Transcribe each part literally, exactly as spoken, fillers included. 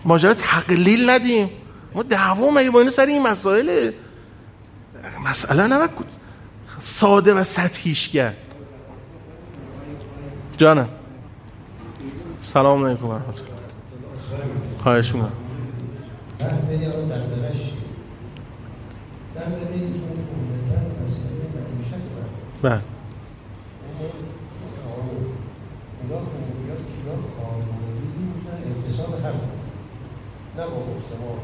ماجرا تقلیل ندیم. ما دعوا مگه با این سر این مسائل مسئله نباید ساده و سطحیش کرد. جانم سلام علیکم و رحمت الله. خواهش می‌کنم. من میگم در دلش در دلی چون کودتن مسئله معیشت رو بله نگاه کنیم بیاد کیا کارموندی بودن اقتصاد هم نه با گفتمان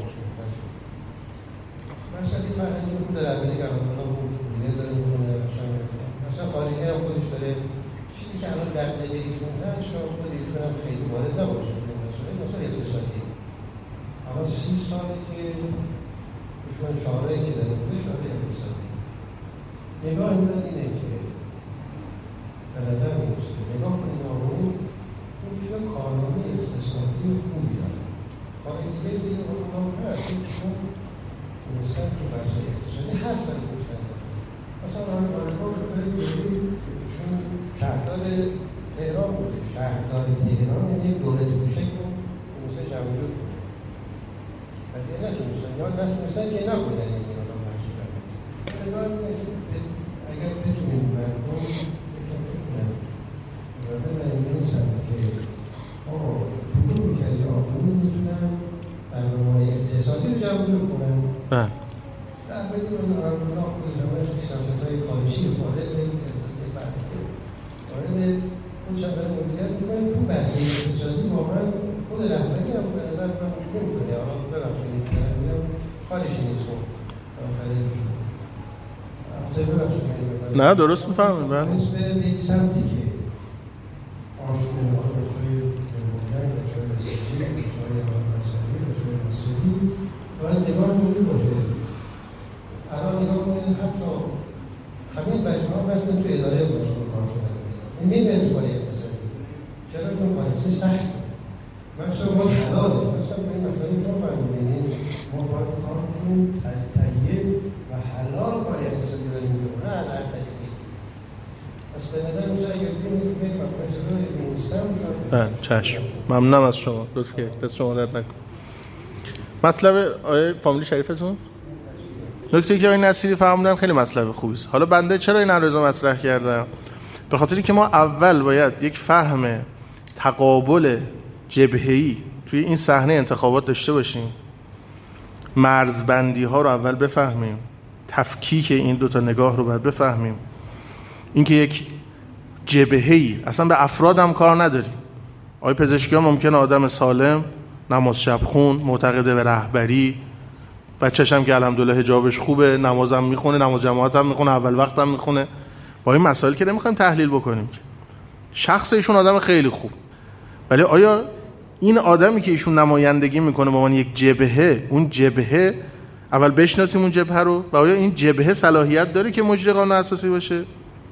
مثلا این فرهنگی که در اولی گرانبانا بود دیگه داره می‌کنه مثلا خارجی هم خودش داره چیزی که الان در دل ایشون هست شاید خود ایشون هم خیلی وارد نباشه مثلا اقتصادی. اما سی ساله که ایشون شعارهایی که داره بوده شعاره اقتصادی. نگاه من اینه که به نظر میرسه نگاه کنید آقایون اون ایشون قانونی اقتصادی خوبی داره. کاری دیگه دیگه اونها هست ایشون تونستن تو بحث اقتصادی حرف داره گفتن. مثلا آمریکا رو بذارید ببینید ایشون شهردار تهران بوده. شهردار تهران یعنی دولت کوچک رو تونسته جمع جور کنه. ولی نتونستن یا نتونستن که نبودن این آدم بخشی کنن. نگاه اینه که اگر بتونیم مردم یکم فکر کنن و ببریم بنویسن که آقا پولی که از آقایون میتونن برنامه‌های اقتصادی رو جمع جور کنن. بله. رهبری اون آرام‌الله خود جامعه سیاست‌های خارجی وارد وارد خودشان داره مدیریت می‌کنه. تو بحث اقتصادی واقعا خود رهبری هم به نظر من نمی‌کنه. حالا ببخشید میگم کارش نیست. نه درست می‌فهمید. بله. به یک سمتی که آشوب آرام‌های دموکراسی و جای رسیدگی و جای مذهبی و جای مسجدی باید نگاه مونده باشه. الان نگاه کنید حتی همین بچه‌ها رفتن تو اداره باشگاه کار شدن. این نمیاد تو کاری اقتصادی. چرا چون کاری سخته. مثلا ما حلاله. مثلا این مطلبی رو فهمیدین ما باید کار کنیم طیب و حلال کاری اقتصادی بریم کنیم. نه هر طریقی. پس به نظر میشه اگر ببینید که یک مقایسه رو بنویسم بله چشم. ممنونم از شما. لطف کردید. دست شما درد نکنه. مطلب آیه فامیلی شریفتون؟ نکته که آقای نصیری فرمودن خیلی مطلب خوبی است. حالا بنده چرا این عرض مطرح کردم؟ به خاطر اینکه ما اول باید یک فهم تقابل جبهه‌ای توی این صحنه انتخابات داشته باشیم. مرزبندی ها رو اول بفهمیم. تفکیک این دو تا نگاه رو باید بفهمیم. اینکه یک جبهه‌ای اصلا به افراد هم کار نداریم. آقای پزشکی ها ممکنه آدم سالم، نماز شب خون، معتقد به رهبری، بچه‌ش هم که الحمدلله حجابش خوبه، نمازم میخونه، نماز جماعت هم میخونه، اول وقت هم میخونه. با این مسائل که نمیخوایم تحلیل بکنیم. شخص ایشون آدم خیلی خوب. ولی آیا این آدمی که ایشون نمایندگی میکنه به عنوان یک جبهه، اون جبهه اول بشناسیم اون جبهه رو و آیا این جبهه صلاحیت داره که مجری قانون اساسی باشه؟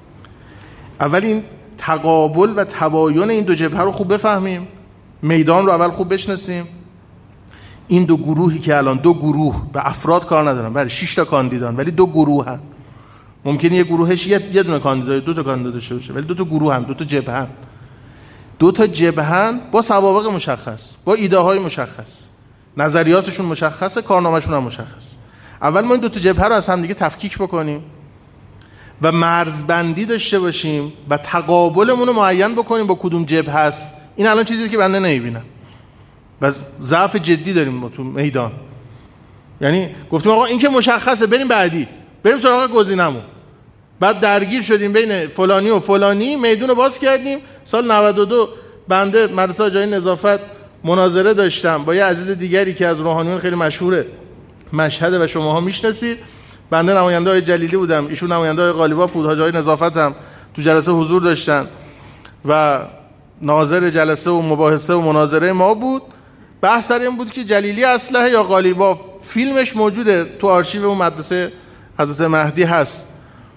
اول این تقابل و تباین این دو جبهه رو خوب بفهمیم. میدان رو اول خوب بشناسیم. این دو گروهی که الان دو گروه به افراد کار ندارن، بله شش تا کاندیدان ولی دو گروه هم. ممکنه یک گروهش یه یه دونه کاندیدا دو تا کاندیدا داشته باشه ولی دو تا گروه هم، دو تا جبهه هم. دو تا جبهه با سوابق مشخص، با ایده های مشخص، نظریاتشون مشخصه، کارنامه‌شون هم مشخص. اول ما این دو تا جبهه رو از هم دیگه تفکیک بکنیم و مرزبندی داشته باشیم و تقابلمون رو معین بکنیم با کدوم جبهه است. این الان چیزی که بنده نمیبینم. بس ضعف جدی داریم ما تو میدان. یعنی گفتیم آقا این که مشخصه بریم بعدی، بریم سراغ گزینمون. بعد درگیر شدیم بین فلانی و فلانی، میدون رو باز کردیم. سال نود و دو بنده مدرسه جای نظافت مناظره داشتم با یه عزیز دیگری که از روحانیون خیلی مشهوره مشهد و شماها میشناسید. بنده نماینده های جلیلی بودم، ایشون نماینده های غالیباف بود. حاجای نظافت هم تو جلسه حضور داشتن و ناظر جلسه و مباحثه و مناظره ما بود. بحث سر این بود که جلیلی اسلحه یا غالیباف. فیلمش موجوده تو آرشیو اون مدرسه حضرت مهدی هست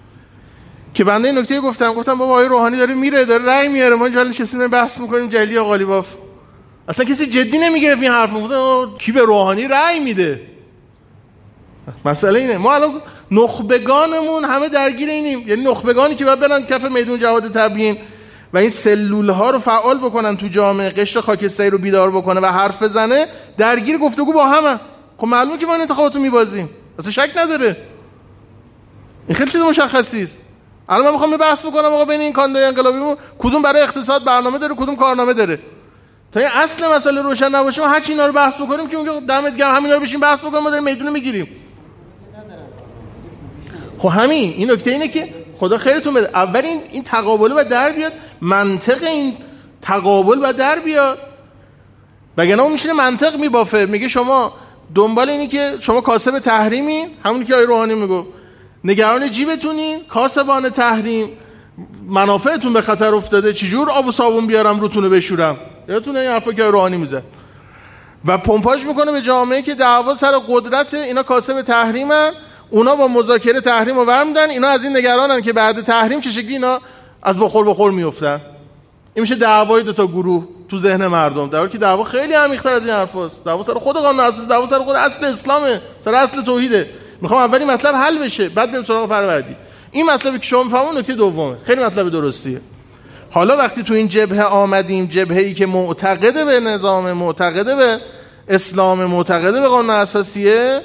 که بنده این نکته گفتم گفتم بابا آقای روحانی داره میره داره رأی میاره، ما اینجا نشستیم بحث میکنیم جلیلی یا غالیباف. اصلا کسی جدی نمیگرفت این حرفو. گفتم کی به روحانی رأی میده؟ مسئله اینه ما الان نخبگانمون همه درگیر اینیم. یعنی نخبگانی که باید برن کف میدون جهاد تبیین و این سلول ها رو فعال بکنن تو جامعه، قشر خاکستری رو بیدار بکنه و حرف بزنه، درگیر گفتگو با همه. خب معلومه که ما این انتخابات رو میبازیم، اصلا شک نداره. این خیلی چیز مشخصی است. الان من میخوام بحث بکنم آقا بین این کاندیدای انقلابیمون کدوم برای اقتصاد برنامه داره، کدوم کارنامه داره. تا این اصل مسئله روشن نباشه ما هر چی اینا رو بحث بکنیم که اونجا دمت گرم همینا رو بشین بحث بکنیم ما داریم میدون میگیریم. خب همین این نکته اینه که خدا خیرتون بده. اول این این تقابل و در بیاد، منطق این تقابل و در بیاد. وگرنه اون میشه منطق میبافه، میگه شما دنبال اینی که شما کاسب تحریمین، همونی که آقای روحانی میگه، نگران جیبتونین، کاسبان تحریم، منافعتون به خطر افتاده، چجور آب و صابون بیارم روتونه بشورم. یادتونه این حرفا که روحانی میزه و پمپاژ میکنه به جامعه که دعوا سر قدرت، اینا کاسب تحریمن، اونا با مذاکره تحریم رو برمی‌دارن، اینا از این نگرانن که بعد تحریم چه شکلی اینا از بخور بخور میافتن. این میشه دعوای دو تا گروه تو ذهن مردم، در حالی که دعوا خیلی عمیق‌تر از این حرفاست. دعوا سر خود قانون اساسی، دعوا سر خود اصل اسلامه، سر اصل توحیده. میخوام اولی مطلب حل بشه، بعد بریم سراغ فرع بعدی. این مطلبی که شما میفهمون نکته دومه، خیلی مطلب درستیه. حالا وقتی تو این جبهه آمدیم، جبهه‌ای که معتقده به نظام، معتقده به اسلام، معتقده به قانون اساسیه،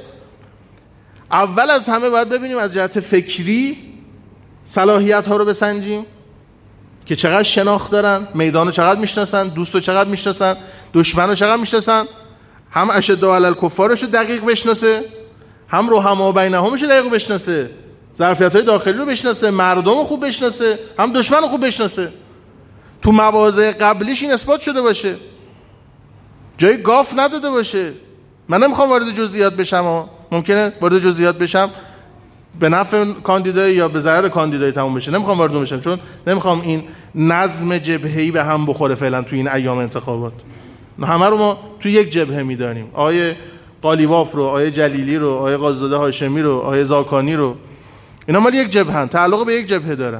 اول از همه باید ببینیم از جهت فکری صلاحیت ها رو بسنجیم که چقدر شناخت دارن، میدان رو چقدر میشناسن، دوست رو چقدر میشناسن، دشمن رو چقدر میشناسن، هم اشداء علی الکفارش رو دقیق بشناسه، هم رحما بینهمش رو دقیق بشناسه، ظرفیت های داخلی رو بشناسه، مردم رو خوب بشناسه، هم دشمن رو خوب بشناسه. تو مواضع قبلیش این اثبات شده باشه، جای گاف نداده باشه. من نمیخوام وارد جزئیات بشم، ها. ممکنه وارد جزئیات بشم به نفع کاندیدای یا به ضرر کاندیدای تموم بشه، نمیخوام وارد بشم چون نمیخوام این نظم جبهه‌ای به هم بخوره فعلا تو این ایام انتخابات. همه رو ما تو یک جبهه میدانیم، آیه قالیباف رو، آیه جلیلی رو، آیه قاضی‌زاده هاشمی رو، آیه زاکانی رو، اینا مال یک جبهه‌ن، تعلق به یک جبهه دارن.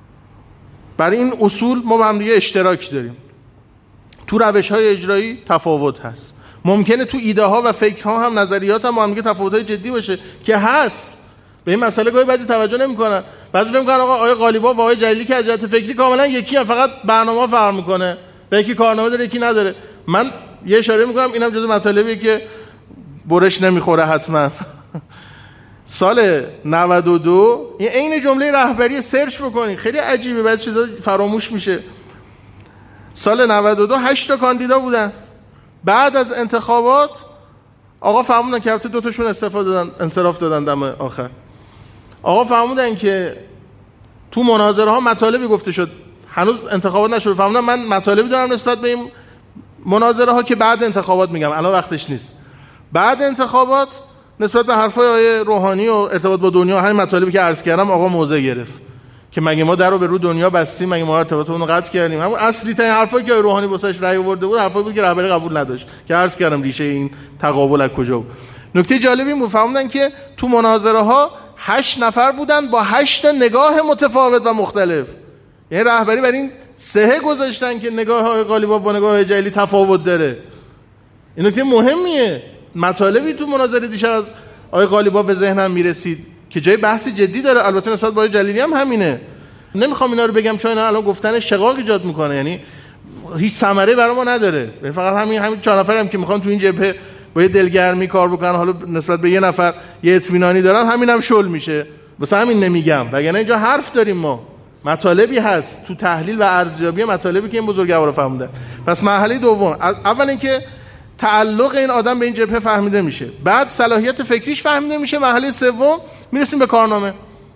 برای این اصول ما با هم دیگه اشتراک داریم. تو روش‌های اجرایی تفاوت هست، ممکنه تو ایده ها و فکرها هم نظریات هم با هم دیگه تفاوت‌های جدی باشه که هست. به این مسئله گاهی بعضی توجه نمی‌کنن، بعضی فکر می‌کنن آقا آیه قالیباف و آیه جلیلی که از جهت فکری کاملا یکی ان، فقط برنامه فرق می‌کنه، به یکی کارنامه داره یکی نداره. من یه اشاره می‌کنم اینم جزء مطالبیه که برش نمیخوره حتما. سال نود و دو این عین جمله رهبری سرچ بکنید، خیلی عجیبه، بعضی چیزا فراموش میشه. سال نود و دو هشت تا کاندیدا بودن. بعد از انتخابات آقا فرمودن که البته دو تاشون استفاده دادن، انصراف دادن دم آخر. آقا فرمودن که تو مناظره ها مطالبی گفته شد، هنوز انتخابات نشده، فرمودن من مطالبی دارم نسبت به این مناظره ها که بعد انتخابات میگم، الان وقتش نیست. بعد انتخابات نسبت به حرفای آقای روحانی و ارتباط با دنیا، همین مطالبی که عرض کردم، آقا موضع گرفت که مگه ما در رو به رو دنیا بستیم، مگه ما ارتباطمون رو قطع کردیم. همون اصلی ترین حرفایی که آقای روحانی واسش رأی آورده بود، حرفایی بود که رهبری قبول نداشت، که عرض کردم ریشه این تقابل از کجا بود. نکته جالبی بود، فهمیدن که تو مناظره ها هشت نفر بودن با هشت نگاه متفاوت و مختلف. یعنی رهبری بر این سهه گذاشتن که نگاه آقای قالیباف با نگاه جلیلی تفاوت داره. این نکته مهمیه. مطالبی تو مناظره دیشب از آقای قالیباف به ذهنم میرسید که جای بحث جدی داره، البته نسبت با جلیلی هم همینه. نمیخوام اینا رو بگم چون اینا الان گفتن شقاق ایجاد میکنه، یعنی هیچ ثمره برای ما نداره. فقط همین همین چهار نفر هم که میخوان تو این جبهه با یه دلگرمی کار بکنن، حالا نسبت به یه نفر یه اطمینانی دارن، همین هم شل میشه. واسه همین نمیگم، وگرنه اینجا حرف داریم، ما مطالبی هست تو تحلیل و ارزیابی مطالبی که این بزرگوارا فهمیدن. پس مرحله دوم، از اول اینکه تعلق این آدم به این جبهه فهمیده میشه، بعد صلاحیت فکریش فهمیده میشه، مرحله سوم میرسیم به کارنامه.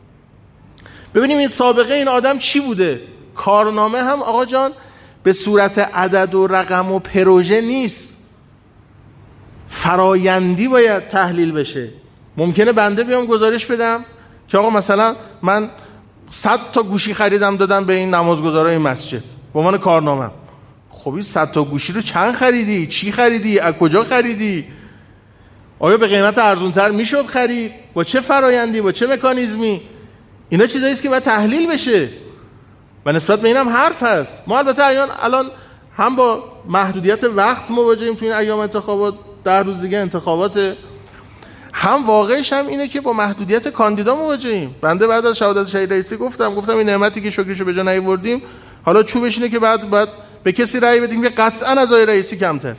ببینیم این سابقه این آدم چی بوده. کارنامه هم آقا جان به صورت عدد و رقم و پروژه نیست، فرایندی باید تحلیل بشه. ممکنه بنده بیام گزارش بدم که آقا مثلا من صد تا گوشی خریدم دادم به این نمازگزارای مسجد به عنوان کارنامه. خب این صد تا گوشی رو چند خریدی؟ چی خریدی؟ از کجا خریدی؟ آیا به قیمت ارزونتر میشد خرید؟ با چه فرایندی؟ با چه مکانیزمی؟ اینا چیزایی است که باید تحلیل بشه و نسبت به اینم حرف هست. ما البته الان هم با محدودیت وقت مواجهیم تو این ایام انتخابات، ده روز دیگه انتخابات، هم واقعش هم اینه که با محدودیت کاندیدا مواجهیم. بنده بعد از شهادت شهید رئیسی گفتم گفتم این نعمتی که شکرشو به جا نیاوردیم حالا چوبش اینه که بعد بعد به کسی رأی بدیم که قطعاً از آقای رئیسی کمتر.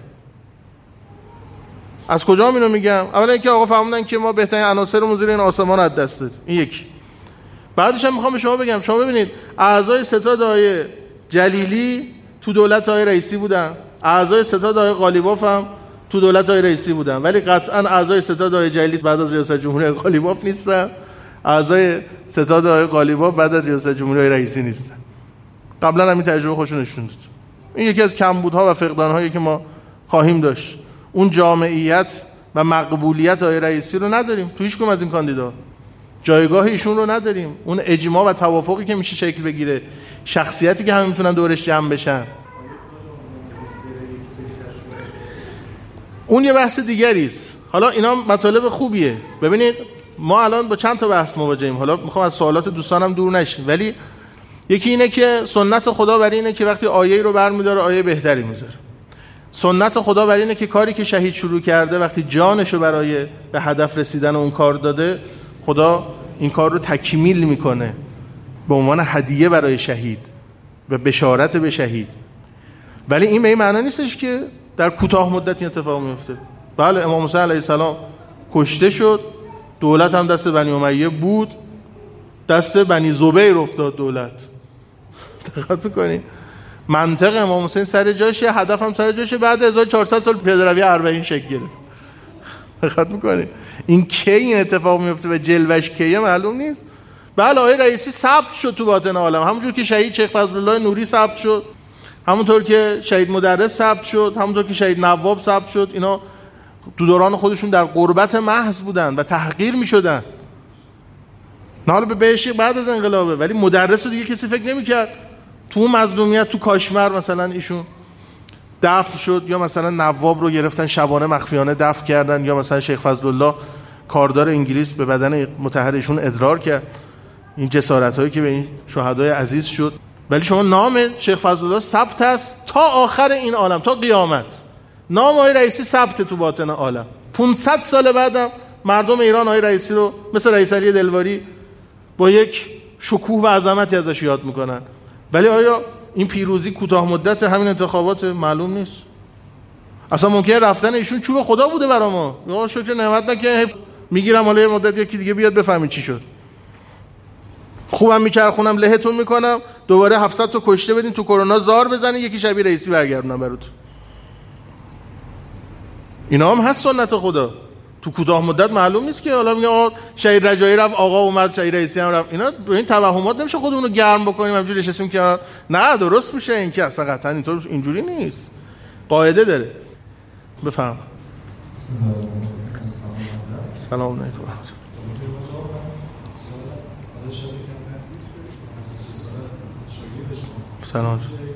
از کجا اینو میگم؟ اولا اینکه آقا فهمیدن که ما بهترین عناصرمون زیر این آسمان از دست دادیم. این یکی. بعدش هم میخوام به شما بگم، شما ببینید اعضای ستاد آقای جلیلی تو دولت آقای رئیسی بودن، اعضای ستاد آقای قالیباف هم تو دولت آقای رئیسی بودن، ولی قطعاً اعضای ستاد آقای جلیلی بعد از ریاست جمهوری آقای قالیباف نیستن، اعضای ستاد آقای قالیباف بعد از ریاست جمهوری آقای رئیسی نیستن. قبلا هم این تجربه خودشون نشون داد. این یکی از کمبودها و فقدان‌هایی که ما خواهیم داشت. اون جامعیت و مقبولیت آقای رئیسی رو نداریم تو هیچ کدوم از این کاندیدا. جایگاه ایشون رو نداریم. اون اجماع و توافقی که میشه شکل بگیره، شخصیتی که همه میتونن دورش جمع بشن، اون یه بحث دیگری است. حالا اینا مطالب خوبیه. ببینید ما الان با چند تا بحث مواجهیم. حالا میخوام از سوالات دوستانم دور نشیم، ولی یکی اینه که سنت خدا بر اینه که وقتی آیه رو برمی‌داره آیه بهتری میذاره. سنت خدا بر اینه که کاری که شهید شروع کرده وقتی جانشو برای به هدف رسیدن اون کار داده، خدا این کار رو تکمیل میکنه به عنوان هدیه برای شهید و بشارت به شهید. ولی این به این معنی نیستش که در کوتاه مدت این اتفاق میفته. بله امام حسین علیه السلام کشته شد، دولت هم دست بنی امیه بود، دست بنی زبیر افتاد دولت. دقت بکنید منطق امام حسین سر جاشه، هدف هم سر جاشه، بعد هزار و چهارصد سال پیاده‌روی اربعین شکل گرفت. دقت می‌کنید این کی این اتفاق میفته و جلوش کیه معلوم نیست. بله آقای رئیسی ثبت شد تو باطن عالم، همونجور که شهید شیخ فضل الله نوری ثبت شد، همونطور که شهید مدرس ثبت شد، همونطور که شهید نواب ثبت شد. اینا تو دوران خودشون در غربت محض بودن و تحقیر می‌شدن. نه حالا به بهشی بعد از انقلابه، ولی مدرس رو دیگه کسی فکر نمی‌کرد. تو مظلومیت تو کاشمر مثلا ایشون دفن شد، یا مثلا نواب رو گرفتن شبانه مخفیانه دفن کردن، یا مثلا شیخ فضل الله کاردار انگلیس به بدن مطهر ایشون ادرار کرد. این جسارت‌هایی که به این شهدای عزیز شد. ولی شما نام شیخ فضل الله ثبت است تا آخر این عالم، تا قیامت. نام آقای رئیسی ثبت تو باطن عالم. پانصد سال بعدم مردم ایران آقای رئیسی رو مثل رئیس علی دلواری با یک شکوه و عظمتی ازش یاد میکنن. ولی آیا این پیروزی کوتاه مدت همین انتخابات معلوم نیست؟ اصلا ممکنه رفتن ایشون چوب خدا بوده برا ما. یا شکر نعمت نکنه میگیرم حالا یه مدت یکی دیگه بیاد بفهمید چی شد. خوبم میچرخونم لهتون میکنم، دوباره هفتصد تا کشته بدین تو کرونا زار بزنین، یکی شبیه رئیسی برگردونم براتون. اینا هم هست سنت خدا. تو کوتاه مدت معلوم نیست که حالا میگه آقا شهید رجایی رفت، آقا اومد، شهید رئیسی هم رفت. اینا به این توهمات نمیشه خودمون رو گرم بکنیم همینجوری نشستیم که نه درست میشه. این که اصلا قطعا اینطور اینجوری نیست، قاعده داره. بفهم. سلام علیکم. سلام.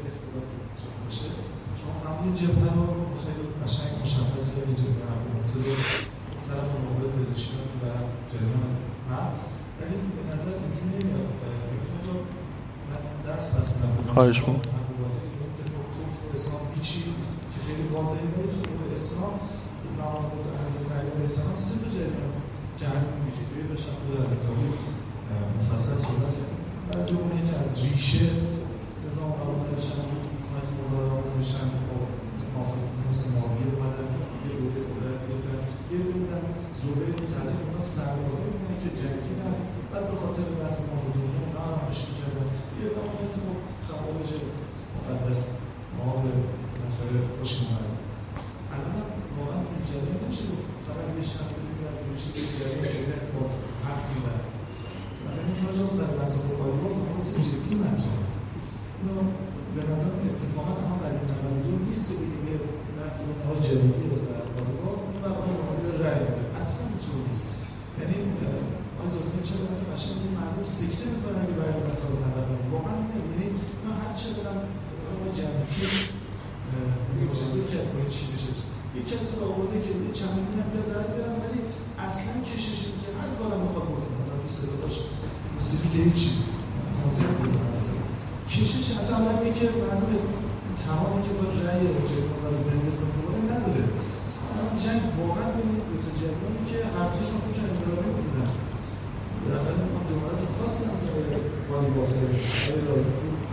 طرف مقابل پزشکی رو میبرم جریان ها، ولی به نظر اینجور نمیاد. اینجا من درس پس میرم خواهش کنم عقوباتی که تو اسلام هیچی که خیلی واضحه، ولی تو خود اسلام زمان خود حضرت علی علیه السلام سه تا جریان که همین ویژگی داشتن. خود حضرت علی مفصل صحبت کردن. بعضی اونه که از ریشه نظام قبول نداشتن، حکومت مدارا نداشتن، خب موافق مثل معاویه اومدن یه دوره قدرت گرفتن، یه بودن زبیر متعلق اونا سرمایه بودن که جنگیدن، بعد به خاطر بحث ما و دنیا اونا هم همشون کردن. یه بودن که خب خوارج مقدس ما به نفر خوش نمارد. الان هم واقعا این جریان نمیشه گفت فقط یه شخص دیگر بریشه که جریان جدید با حق میبرد. مثلا این خارج از سر بحث و قالیباف نماز جدی مطرحه. اینو به نظر اتفاقا هم از این نماز دور نیست دیگه به بحث نماز جدیدی و قالیباف و اون رای بده. اصلا اینطور نیست. یعنی آقای زلطانی چرا مثلا قشنگ این مردم سکته میکنن اگه برای سال نود واقعا میگم. یعنی من هر چه بدم آقای جنتی معجزه کرد با این چی بشه. یک کسی رو آورده که یه چند میلیون هم بیاد رای برم، ولی اصلا کشش این که هر کارم بخواد بکنه و تو صداش موسیقی که هیچی کنسرت بزنن اصلا کشش اصلا همینه که مردم تمامی که با رای جریان برای زنده کنه دوباره نداره. جنگ واقعا بینید دو تا جریانی که هر دوشون خودشون انقلابی بودن. بالاخره من جملات خاصی هم که قالیباف داره. آقای رایفپور حرف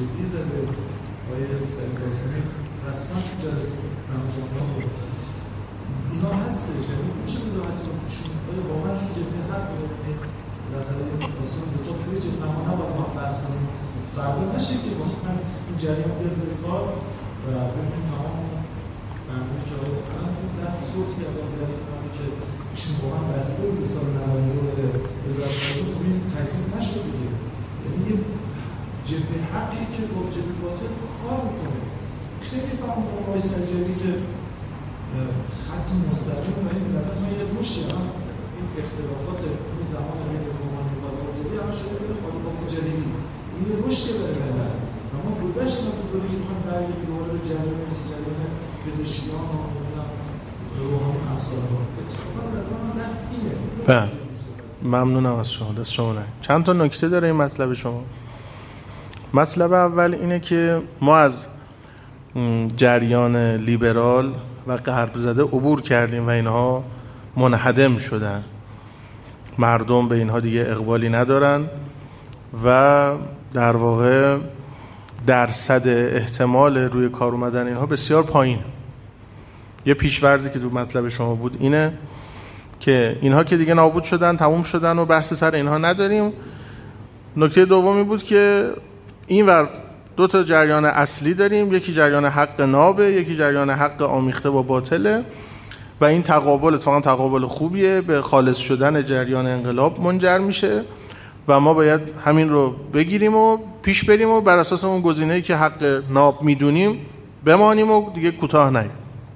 جدی زده آقای سعید قاسمی رسما تو جلسه نماجمعان اینا هستش، یعنی میشه به راحتی چون آیا واقعا چون جبهه حق داره بالاخره اصلا دو تا توی جبهه ما نباید ما بحث کنیم فردا نشه که واقعا این جریان بیاد روی کار و ببینیم تمام برنامه که آقای الان این بحث صوتی از آن ظریف اومده که ایشون واقعا بسته بود سال نود و دو بره وزارت خارجه، خب این تکذیب نشد دیگه، یعنی یه جبهه حقی که با جبهه باطل کار میکنه. خیلی فهم کنم آقای سنجری که خط مستقیم و این نظر من یه روشه هم این اختلافات این زمان بین رومانی و باجری همه شده بین قالیباف و جلیلی این یه روشه برای ملت و ما گذشت نفوگاری که میخوایم برگردیم دوباره به جریان مثل جریان پزشکیان و نمیدونم روحانی امثال ها اتفاقا از من بحث اینه. بله ممنونم از شما، دست شما نه. چند تا نکته داره این مطلب شما. مطلب اول اینه که ما از جریان لیبرال و غرب زده عبور کردیم و اینها منهدم شدن، مردم به اینها دیگه اقبالی ندارن و در واقع درصد احتمال روی کار اومدن اینها بسیار پایین. یه پیش‌ورزی که تو مطلب شما بود اینه که اینها که دیگه نابود شدن، تموم شدن و بحث سر اینها نداریم. نکته دومی بود که اینور دو تا جریان اصلی داریم، یکی جریان حق نابه، یکی جریان حق آمیخته با باطله و این تقابل اتفاقا تقابل خوبیه، به خالص شدن جریان انقلاب منجر میشه و ما باید همین رو بگیریم و پیش بریم و بر اساس اون گزینه‌ای که حق ناب میدونیم بمانیم و دیگه کوتاه نیم.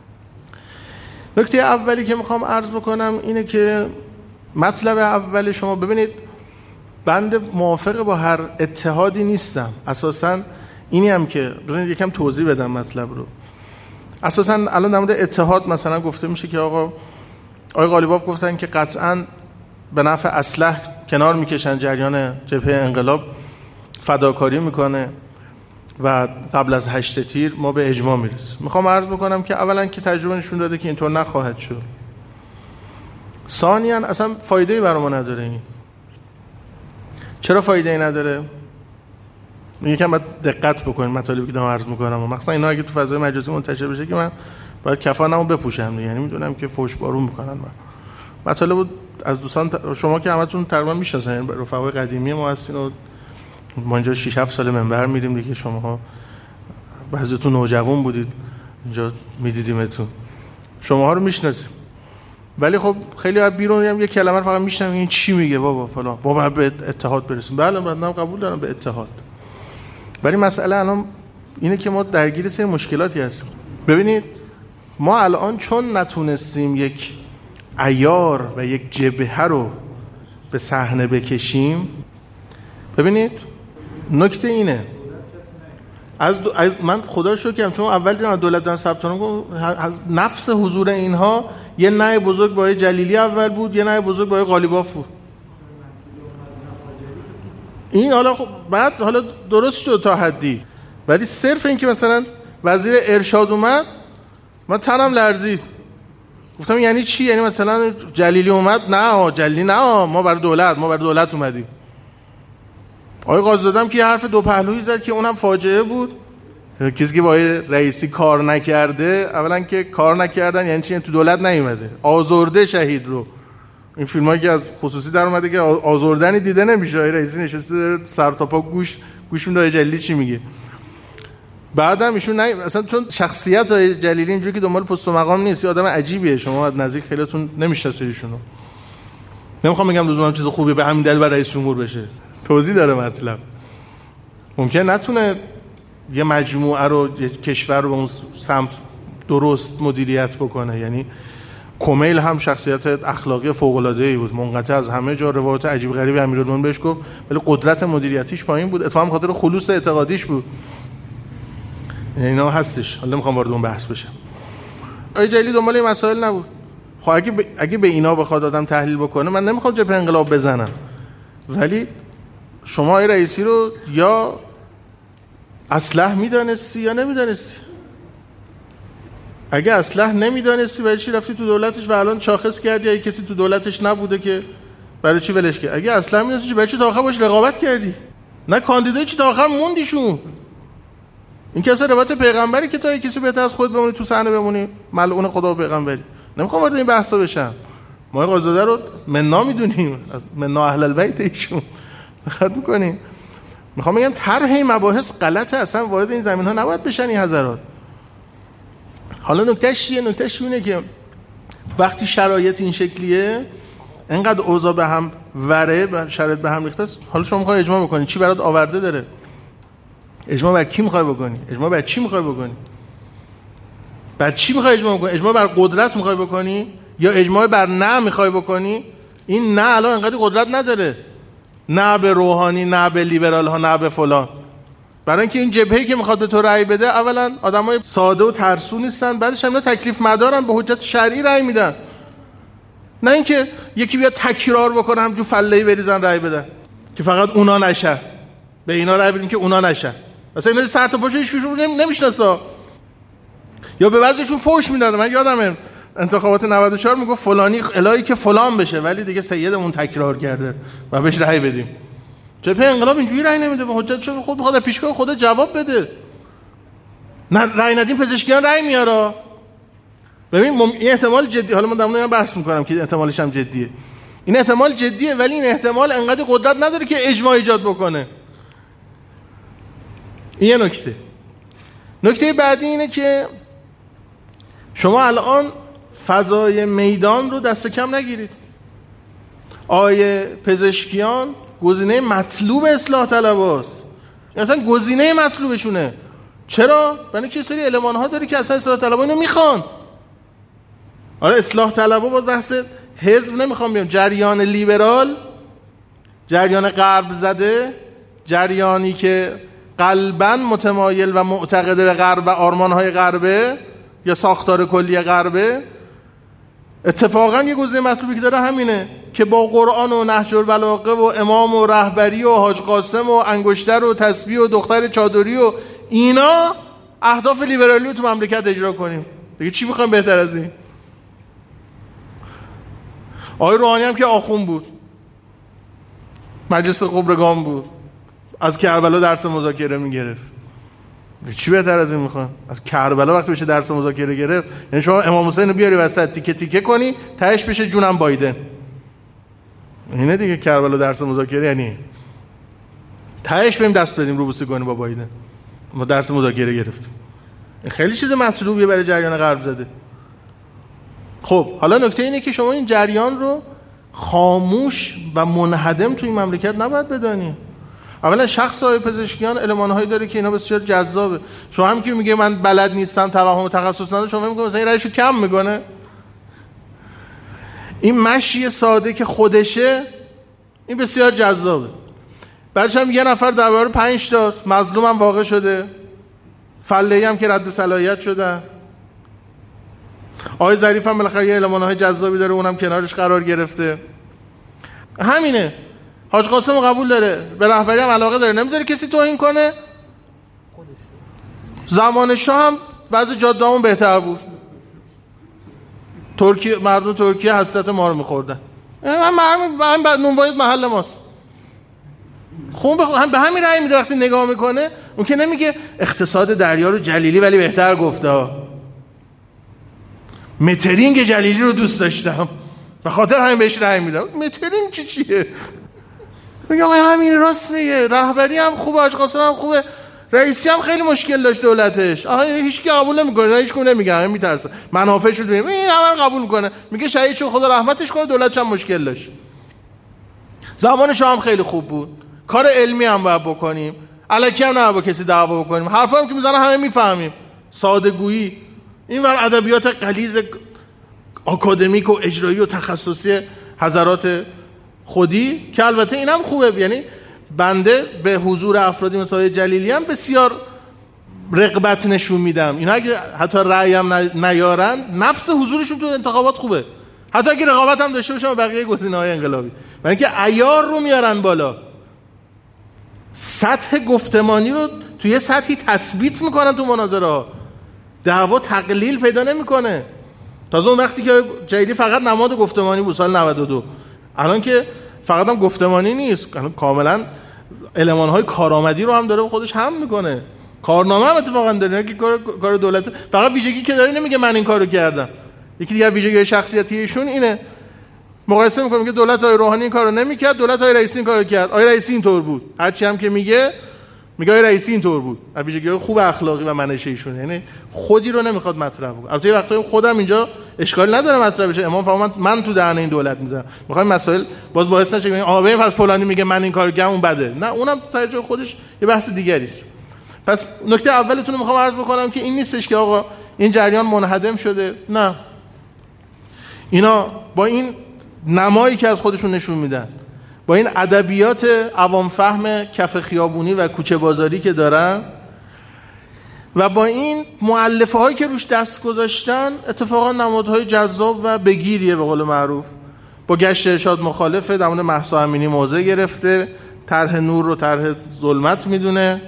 نکته اولی که میخوام عرض بکنم اینه که مطلب اول شما ببینید، بنده موافق با هر اتحادی نیستم. اساساً اینی هم که بذارید یکم توضیح بدم مطلب رو. اساساً الان در مورد اتحاد مثلا گفته میشه که آقا آقای قالیباف گفتن که قطعاً به نفع اصلح کنار میکشن جریان جبهه انقلاب فداکاری میکنه و قبل از هشت تیر ما به اجماع میرسیم. میخوام عرض بکنم که اولا که تجربه نشون داده که اینطور نخواهد شد. ثانیاً اصلا فایده‌ای برای ما نداره. این چرا فایده ای نداره؟ یکم باید دقت بکنید مطالبی که دارم عرض میکنم و مخصوصا اینا اگه تو فضای مجازی منتشر بشه که من باید کفانمو بپوشم دیگه، یعنی میدونم که فوش بارون میکنن. من مطالب بود از دوستان شما که همتون تقریبا میشناسین، رفقای قدیمی ما هستین و ما اینجا شش هفت سال منبر میریم دیگه، شماها بعضیتون نوجوان بودید اینجا میدیدیمتون، شماها رو میشناسیم. ولی خب خیلی از بیرون هم یه کلمه رو فقط میشنم این چی میگه بابا فلان، بابا به اتحاد برسیم. بله من قبول دارم به اتحاد، ولی مسئله الان اینه که ما درگیر سه مشکلاتی هستیم. ببینید ما الان چون نتونستیم یک عیار و یک جبهه رو به صحنه بکشیم، ببینید نکته اینه از, دو... از من خدا رو شکرم چون اول دیدم دولت دارن ثبت نام از نفس حضور اینها یه نه بزرگ با جلیلی اول بود، یه نه بزرگ با قالیباف بود. این حالا خب بعد حالا درست شد تا حدی، ولی صرف این که مثلا وزیر ارشاد اومد من تنم لرزید، گفتم یعنی چی؟ یعنی مثلا جلیلی اومد؟ نه جلیلی نه، ما برای دولت ما برای دولت اومدیم. آقای قاضی هم که حرف دو پهلویی زد که اونم فاجعه بود. کسی که با رئیسی کار نکرده، اولا که کار نکردن یعنی چی؟ یعنی تو دولت نیومده، آزرده شهید رو. این فیلمایی که از خصوصی در اومده که آزردنی دیده نمیشه، رئیسی نشسته سر تا پا گوش گوش میده جلیلی چی میگه. بعدم ایشون نه اصلا چون شخصیت جلیلی اینجوری که دنبال پست و مقام نیست، آدم عجیبیه، شما از نزدیک خیلیتون نمیشناسید ایشونو. نمیخوام بگم لزوما چیز خوبی به همین دلیل برای رئیس جمهور بشه، توضیح داره مطلب. ممکن نتونه یه مجموعه رو یه کشور رو به اون سمت درست مدیریت بکنه. یعنی کمیل هم شخصیت اخلاقی فوق‌العاده‌ای بود، منقطع از همه جا، روایت عجیب غریبی امیرالمومنین بهش گفت، ولی قدرت مدیریتیش پایین بود، اتفاقا خاطر خلوص اعتقادیش بود. اینا هستش، حالا نمیخوام وارد اون بحث بشم. آقای جلیلی دنبال این مسائل نبود. خب اگه ب... اگه به اینا بخواد آدم تحلیل بکنه، من نمیخوام جبهه انقلاب بزنم، ولی شما آقای رئیسی رو یا اصلح میدانستی یا نمیدانستی. اگه اصلح نمیدانستی برای چی رفتی تو دولتش و الان شاخص کردی اگه کسی تو دولتش نبوده که برای چی ولش کرد؟ اگه اصلح میدانستی برای چی تا آخر باش رقابت کردی؟ نه کاندیدای چی تا آخر موندیشون. این که اصلا روایت پیغمبری که تا کسی بهتر از خود بمونی تو صحنه بمونی ملعون خدا و پیغمبری. نمیخوام وارد این بحثا بشم. ما قاضی‌زاده رو منا میدونیم، از منا اهل البیت ایشون خدمت میکنیم. میخوام بگم طرح این مباحث غلطه، اصلا وارد این زمین‌ها نباید بشن این حضرات. حالا نکتهش چیه؟ نکتهش اینه که وقتی شرایط این شکلیه، انقدر اوضاع به هم وره، شرایط به هم ریخته است، حالا شما میخوای اجماع بکنی، چی برات آورده داره؟ اجماع بر کی میخوای بکنی؟ اجماع بر چی میخوای بکنی؟ بر چی میخوای اجماع بکنی؟ اجماع بر قدرت میخوای بکنی یا اجماع بر نه میخوای بکنی؟ این نه الان انقدر قدرت نداره، نه به روحانی، نه به لیبرال ها، نه به فلان. برای اینکه این جبهه‌ای که میخواد به تو رأی بده اولا آدمای ساده و ترسو نیستن، بعدش هم تکلیف مدارن، به حجت شرعی رأی میدن، نه اینکه یکی بیاد تکرار بکنه همجور فله‌ای بریزن رأی بدن که فقط اونا نشه، به اینا رأی بدیم که اونا نشه. مثلا اینا سر تا پاش هیچکشون نمیشناسه یا به بعضیشون فوش میدن. من یادمه انتخابات نود و چهار میگفت فلانی الهی که فلان بشه، ولی دیگه سیدمون تکرار کرده و بهش رأی بدیم. جبهه انقلاب اینجوری رأی نمیده، به حجت چه خود بخواد پیشگاه خدا جواب بده. نه رأی ندیم پزشکیان رأی میاره. ببین مم... این احتمال جدی، حالا من در مورد بحث میکنم که احتمالش هم جدیه. این احتمال جدیه ولی این احتمال انقدر قدرت نداره که اجماع ایجاد بکنه. این یه نکته. نکته بعدی اینه که شما الان فضای میدان رو دست کم نگیرید. آیه پزشکیان گزینه مطلوب اصلاح طلباست، یعنی اصلا گزینه مطلوبشونه. چرا؟ برای اینکه سری المان ها داره که اصلا اصلاح طلبا اینو میخوان. آره اصلاح طلبا با بحث حزب نمیخوام بیام، جریان لیبرال، جریان غرب زده، جریانی که قلباً متمایل و معتقد به غرب و آرمان‌های غربه یا ساختار کلی غربه، اتفاقاً یه گزینه مطلوبی که داره همینه که با قرآن و نهج البلاغه و امام و رهبری و حاج قاسم و انگشتر و تسبیح و دختر چادری و اینا اهداف لیبرالی رو تو مملکت اجرا کنیم. دیگه چی میخوایم بهتر از این؟ آقای روحانی هم که آخوند بود، مجلس قبرگان بود، از کربلا درس مذاکره میگرفت. چی بهتر از این میخوان؟ از کربلا وقتی بشه درس مذاکره گرفت، یعنی شما امام حسین رو بیاری وسط تیکه تیکه کنی تهش بشه جونم بایدن. اینه دیگه کربلا درس مذاکره، یعنی تهش بریم دست بدیم رو بوسه کنیم با بایدن. ما درس مذاکره گرفتیم. این خیلی چیز مطلوبیه برای جریان غرب زده. خب حالا نکته اینه که شما این جریان رو خاموش و منهدم توی این مملکت نباید بدانی. اولا شخص های پزشکیان المان‌هایی داره که اینا بسیار جذابه. شما هم که میگه من بلد نیستم، توهم تخصص ندارم، شما میگه مثلا این رایشو کم میکنه. این مشی ساده که خودشه این بسیار جذابه. بعدش هم یه نفر درباره پنج تاست، مظلومم واقع شده، فله‌ای هم که رد صلاحیت شدن. آقای ظریف هم بالاخره یه المان‌های جذابی داره، اونم کنارش قرار گرفته. همینه. حاج قاسم رو قبول داره، به رهبری هم علاقه داره، نمیذاره کسی توهین کنه. زمان شاه هم بعضی جاده‌هامون بهتر بود. ترکیه، مردم ترکیه حسرت ما رو می‌خوردن. من بعد نونوایت محل ماست. خب هم به همین رأی میده. وقتی نگاه میکنه اون که نمیگه اقتصاد دریا رو جلیلی ولی بهتر گفته ها، مترینگ جلیلی رو دوست داشتم به خاطر همین بهش رأی میدم. مترینگ چی چیه؟ میگه آقا همین راست میگه، رهبری هم خوبه، حاج قاسم هم خوبه، رئیسی هم خیلی مشکل داشت دولتش. آها هیچ کی قبول نمیکنه، هیچ کی نمیگه، همین میترسه منافعش رو ببین، این همه قبول میکنه، میگه شهید شو خدا رحمتش کنه، دولتش هم مشکل داشت. زمانش هم خیلی خوب بود، کار علمی هم باید بکنیم، الکی هم نه با کسی دعوا بکنیم، حرفا هم که میزنه همه میفهمیم، ساده گویی. این ور ادبیات غلیظ آکادمیک و اجرایی و تخصصی حضرات خودی که البته اینم خوبه، یعنی بنده به حضور افرادی مثل آقای جلیلی هم بسیار رغبت نشون میدم. اینا اگه حتی رأی هم نیارن، نفس حضورشون تو انتخابات خوبه، حتی اگه رقابت هم داشته باشن بقیه گزینه‌های انقلابی، برای اینکه عیار رو میارن بالا، سطح گفتمانی رو توی سطحی تثبیت میکنن تو مناظره ها، دعوا تقلیل پیدا نمیکنه. تازه اون وقتی که جلیلی فقط نماد گفتمانی بود سال نود و دو، الان که فقط هم گفتمانی نیست، کاملا المان‌های کارآمدی رو هم داره خودش هم میکنه. کارنامه هم اتفاقا داره که کار کار دولت، فقط ویژگی که داره نمیگه من این کارو کردم. یکی دیگه ویژگی شخصیتی ایشون اینه، مقایسه میکنه که دولت آقای روحانی این کارو نمیکرد، دولت آقای رئیسی این کارو کرد. آقای رئیسی اینطور بود، هرچی هم که میگه میگه آقای رئیسی اینطور بود. ویژگی خوب اخلاقی و منشه ایشون، یعنی خودی رو نمیخواد مطرح کنه. البته وقتی خودم اینجا اشکال نداره مطرح بشه، امام فرمود من تو دهن این دولت میذارم. میخوایم مسائل باز باعث نشه ببین آقا ببین فلانی میگه من این کارو کردم اون بده، نه اونم سر جای خودش یه بحث دیگری است. پس نکته اولتون رو میخوام عرض بکنم که این نیستش که آقا این جریان منهدم شده، نه، اینا با این نمایی که از خودشون نشون میدن، با این ادبیات عوام فهم کف خیابونی و کوچه بازاری که دارن و با این مؤلفه هایی که روش دست گذاشتن، اتفاقا نمادهای جذاب و بگیریه به قول معروف. با گشت ارشاد مخالفه، در مورد مهسا امینی موضع گرفته، طرح نور رو طرح ظلمت میدونه،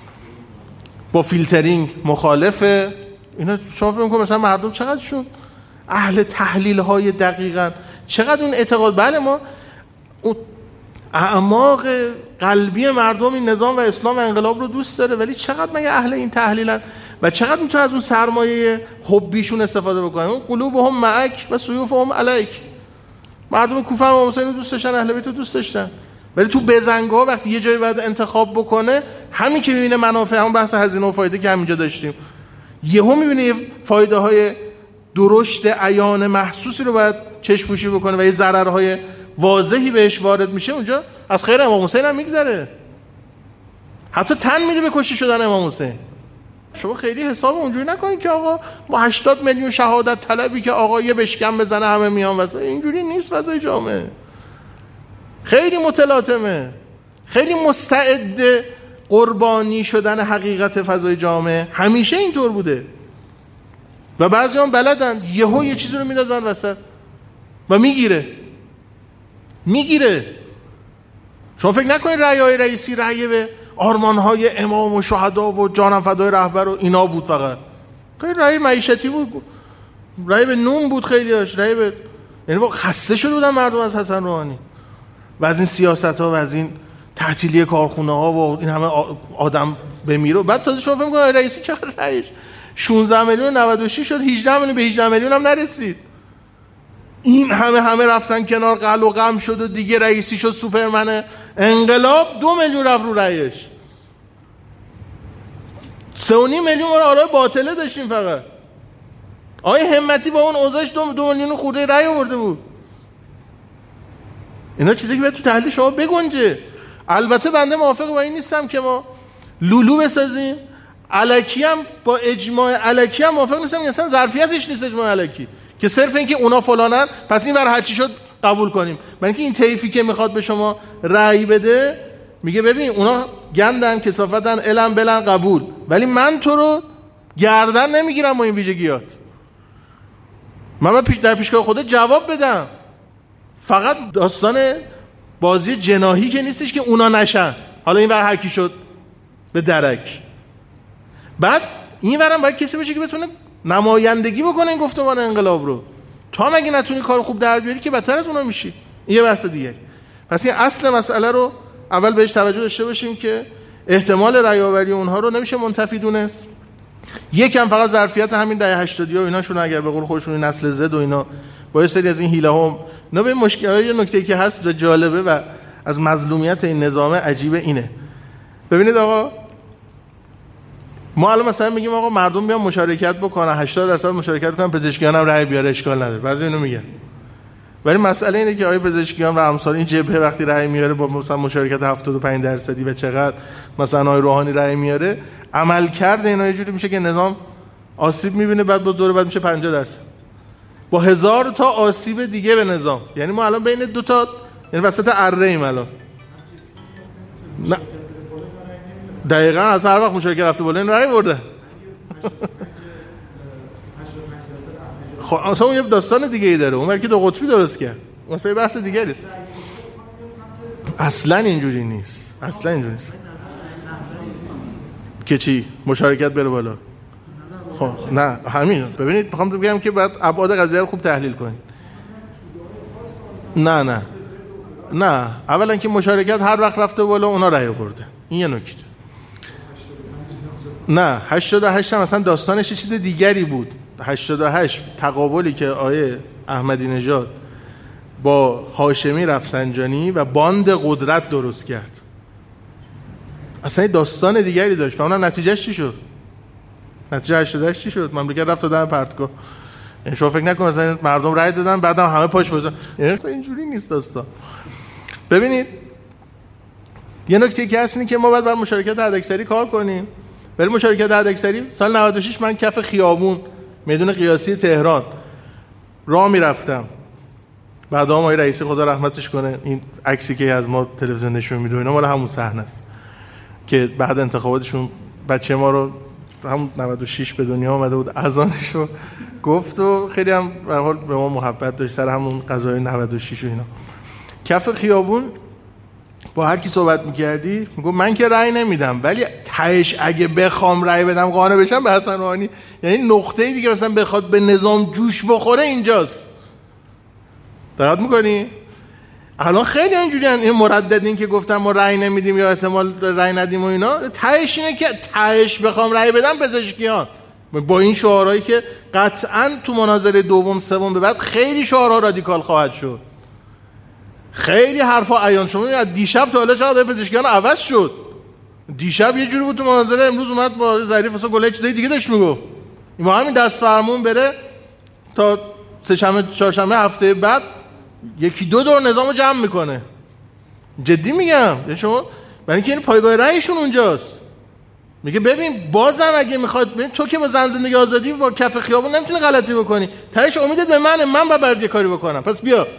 با فیلترینگ مخالفه. اینا شما فکر می‌کنید مثلا مردم چقدرشون اهل تحلیل های دقیقاً، چقدر اون اعتقاد، بله ما اون اعماق قلبی مردم این نظام و اسلام و انقلاب رو دوست داره، ولی چقدر مگه اهل این تحلیلن و چقدر میتونه از اون سرمایه حبیشون استفاده بکنن. اون قلوبهم معک و سیوفهم علیک. مردم کوفه و امام حسین دوست داشتن، اهل بیت رو دوست داشتن، ولی تو بزنگا وقتی یه جایی باید انتخاب بکنه، همین که میبینه منافع، همون بحث هزینه و فایده که همینجا داشتیم، یهو میبینه فایده های درشت عیان محسوسی رو باید چشم پوشی بکنه و یه ضررهای واضحی بهش وارد میشه، اونجا از خیر امام حسین هم میگذره، حتی تن میده به کشته شدن امام حسین. شما خیلی حساب اونجوری نکنید که آقا با هشتاد میلیون شهادت طلبی که آقا یه بشکم بزنه همه میان واسه، اینجوری نیست فضای جامعه. خیلی متلاطمه، خیلی مستعد قربانی شدن حقیقت فضای جامعه، همیشه اینطور بوده و بعضی هم بلدن یهو یه چیزی رو میندازن وسط و میگیره میگیره شما فکر نکنید رأی های رئیسی رأی به آرمان های امام و شهدا و جانم فدای رهبر و اینا بود، فقط خیلی رأی معیشتی بود، رأی به نون بود، خیلی هاش رأی به، یعنی با خسته شده بودن مردم از حسن روحانی و از این سیاست ها و از این تعطیلی کارخونه ها و این همه آدم بمیره. بعد تازه شما فکر می‌کنید رئیسی چقدر رأیش شانزده میلیون نود و شش شد، هجده میلیون به هجده میلیون هم نرسید. این همه همه رفتن کنار، قل و غم شد و دیگه رئیسی شد سوپرمن انقلاب، دو میلیون رفت رو رأیش. سه و نیم میلیون ما آرای باطله داشتیم فقط. آقای همتی با اون اوضاعش دو, دو میلیون خورده رأی آورده بود. اینا چیزی که باید تو تحلیل شما بگنجه. البته بنده موافق با این نیستم که ما لولو بسازیم. الکی هم با اجماع الکی هم موافق نیستم، اصلا ظرفیتش نیست اجماع الکی که صرف این که اونا فلانن پس این ور هر چی شد قبول کنیم. من اینکه این طیفی که میخواد به شما رأی بده میگه ببین اونا گندن، کثافتن، علم بلن، قبول، ولی من تو رو گردن نمیگیرم با این ویژگیات. من, من پیش در پیشگاه خودت جواب بدم. فقط داستان بازی جناحی که نیستش که اونا نشن، حالا این ور هر کی شد به درک. بعد این ورم باید کسی باشه که بتونه نمایندگی بکنه این گفتمان انقلاب رو. تو هم اگه نتونی کار خوب در بیاری که بدتر از اونا میشی. این یه بحث دیگه. پس این اصل مسئله رو اول بهش توجه داشته باشیم که احتمال رأی آوری اونها رو نمیشه منتفی دونست. یکم فقط ظرفیت همین دهه هشتادی ها و ایناشون اگر به قول خودشون نسل زد و اینا با یه سری از این حیله ها نه به مشکلات، یه نکته که هست جالبه و از مظلومیت این نظام عجیبه اینه. ببینید آقا ما الان مثلا میگیم آقا مردم بیان مشارکت بکنن، هشتاد درصد مشارکت کنن، پزشکیان هم رأی بیاره اشکال نداره، بعضی اینو میگن. ولی مسئله اینه که آقای پزشکیان و امثال این جبهه وقتی رأی میاره با مثلا مشارکت هفتاد و پنج درصدی و چقدر مثلا آقای روحانی رأی میاره، عمل کرده اینا یه جوری میشه که نظام آسیب میبینه، بعد با دوره بعد میشه پنجاه درصد با هزار تا آسیب دیگه به نظام. یعنی ما الان بین دو تا، یعنی وسط اره ایم الان. نه دقیقاً از هر وقت مشارکت رفته بالا این رأی برده. خب اصلا اون یه داستان دیگه ای داره، اون که دو قطبی درست کرد، مثلا بحث دیگری است. اصلا اینجوری نیست، اصلا اینجوری نیست که چی مشارکت بره بالا. خب نه همین ببینید میخوام بگم که بعد ابعاد قضیه رو خوب تحلیل کنید. نه نه نه اولا که مشارکت هر وقت رفته بالا اونا رأی آورده، این یه نکته. نه هشتاد و هشت هم اصلا داستانش چیز دیگری بود. هشتاد و هشت تقابلی که آیه احمدی نژاد با هاشمی رفسنجانی و باند قدرت درست کرد، اصلا داستان دیگری داشت. و اونم نتیجهش چی شد؟ نتیجه هشتاد و هشت چی شد؟ مملکت رفت دادن پرتگاه. یعنی شما فکر نکن مثلا مردم رأی دادن بعدم همه پاش بزن، یعنی اصلا اینجوری نیست داستان. ببینید یه نکته که هست اینه که ما باید بر مشارکت حداکثری کار کنیم. ولی مشارکت حداکثری سال نود و شش من کف خیابون میدون قیاسی تهران راه میرفتم، بعد آقای رئیسی خدا رحمتش کنه این عکسی که از ما تلویزیون نشون میده اینا مال همون صحنه است که بعد انتخاباتشون بچه ما رو همون نود و شش به دنیا آمده بود، اذانشو گفت و خیلی هم به هر حال به ما محبت داشت سر همون قضای نود و شش و اینا. کف خیابون با هر کی صحبت می‌کردی میگم من که رأی نمیدم، ولی تهش اگه بخوام رأی بدم قانع بشم به حسن روحانی. یعنی نقطه‌ای دیگه مثلا بخواد به نظام جوش بخوره اینجاست. دقت می‌کنی؟ الان خیلی اینجوریان این مرددین که گفتم ما رأی نمیدیم یا احتمال رأی ندیم و اینا، تهش اینه که تهش بخوام رأی بدم پزشکیان با این شعارهایی که قطعاً تو مناظره دوم سوم به بعد خیلی شعارها رادیکال خواهد شد. خیلی حرفا عیان شما از دیشب تا حالا چقدر پزشکیان عوض شد. دیشب یه جوری بود تو مناظره، امروز اومد با ظریف اصلا گله چیزای دیگه داشت میگفت. این همین دست فرمون بره تا سه شنبه چهارشنبه هفته بعد یکی دو دور نظامو جمع میکنه. جدی میگم. شما برای اینکه این پایگاه رأیشون اونجاست. میگه ببین بازم اگه میخواد ببین تو که با زن زندگی آزادی با کف خیابون نمیتونی غلطی بکنی، تهش امیدت به منه، من با برد یه کاری بکنم، پس بیا.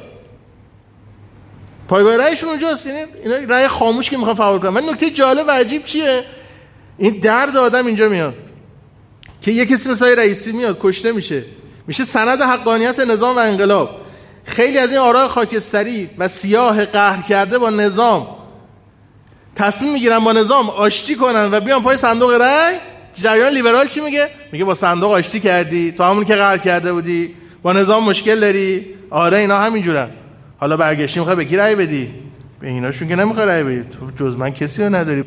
پایگاه رأیشون اونجاست. یعنی اینا رأی خاموش که میخوان فعال کنن. من نکته جالب و عجیب چیه؟ این درد آدم اینجا میاد که یه کسی مثل رئیسی میاد کشته میشه، میشه سند حقانیت نظام و انقلاب. خیلی از این آرای خاکستری و سیاه قهر کرده با نظام تصمیم میگیرن با نظام آشتی کنن و بیان پای صندوق رأی. جریان لیبرال چی میگه؟ میگه با صندوق آشتی کردی، تو همون که قهر کرده بودی، با نظام مشکل داری. آره اینا همینجورن. حالا برگشتی میخوای به کی رأی بدی؟ به ایناشون که نمیخوای رأی بدی، تو جز من کسی رو نداری.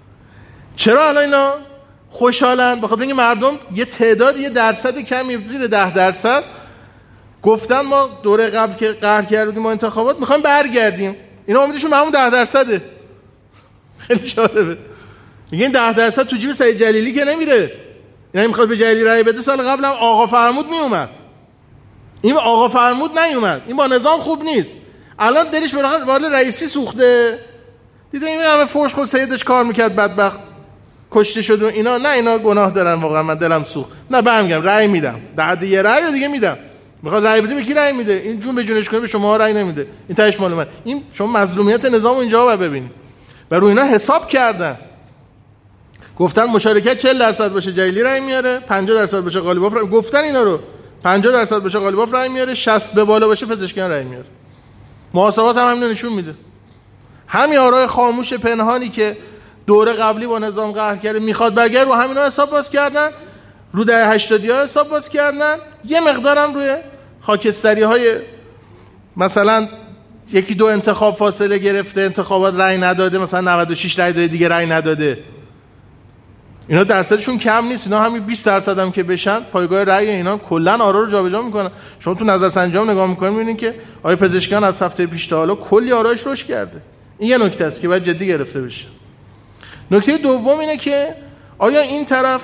چرا الان اینا خوشحالن؟ بخاطر اینکه مردم یه تعداد یه درصد کمی زیر ده درصد گفتن ما دوره قبل که قهر کردیم ما انتخابات میخوایم برگردیم. اینا امیدشون به همون ده درصده. خیلی جالبه. میگه این ده درصد تو جیب سید جلیلی که نمیره. اینا میخواد به جلیلی رأی بده. سال قبل هم آقا فرمود میومد، این آقا فرمود نیومد. این با نظام خوب نیست. الان دلش بالاخره بالا رئیسی سوخته، دیده این همه فوش خود سیدش کار میکرد بدبخت کشته شد و اینا. نه اینا گناه دارن واقعا، من دلم سوخت. نه برمیگم رأی میدم، بعد یه رأی دیگه میدم. میخواد رأی بده به کی رأی میده؟ این جون به جونش کنه به شما رأی نمیده. این تاش مال من. این شما مظلومیت نظام اینجا رو ببینید. و رو اینا حساب کردن، گفتن مشارکت چهل درصد باشه جلیلی رأی میاره، پنجاه درصد باشه قالیباف رأی. گفتن اینا رو پنجاه درصد باشه قالیباف رأی میاره، شصت به بالا باشه پزشکیان رأی میاره. محاسبات هم همین نشون میده. همین آرای خاموش پنهانی که دوره قبلی با نظام قهر کرده میخواد برگرد، رو همینا حساب باز کردن، رو دهه هشتاد ها حساب باز کردن. یه مقدارم روی خاکستری های مثلا یکی دو انتخاب فاصله گرفته، انتخابات رأی نداده، مثلا نود و شش رأی داده دیگه رأی نداده. اینا درصدشون کم نیست. اینا همین بیست درصد هم که بشن پایگاه رأی اینا کلا آرا رو جابجا میکنن. شما تو نظرسنجی هم نگاه میکنید میبینید که آقای پزشکیان از هفته پیش تا حالا کلی آرایش رشد کرده. این یه نکته است که باید جدی گرفته بشه. نکته دوم اینه که آیا این طرف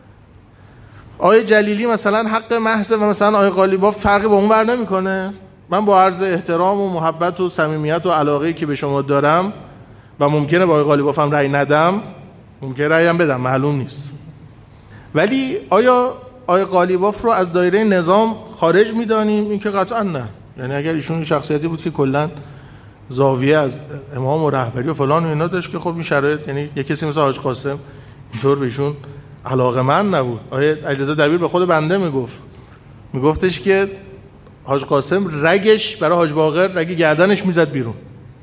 آقای جلیلی مثلا حق محض و مثلا آقای قالیباف فرقی با اون ور نمیکنه؟ من با عرض احترام و محبت و صمیمیت و علاقه‌ای که به شما دارم و ممکنه با آقای قالیباف هم رأی ندم، ممکنه رأی هم بدم، معلوم نیست، ولی آیا آقای قالیباف رو از دایره نظام خارج می‌دانیم؟ این که قطعا نه. یعنی اگر ایشون شخصیتی بود که کلا زاویه از امام و رهبری و فلان و اینا داشت که خب این شرایط، یعنی یک کسی مثل حاج قاسم اینطور به ایشون علاقه‌مند نبود. آقای علیرضا دبیر به خود بنده میگفت میگفتش که حاج قاسم رگش برای حاج باقر رگ گردنش میزد بیرون.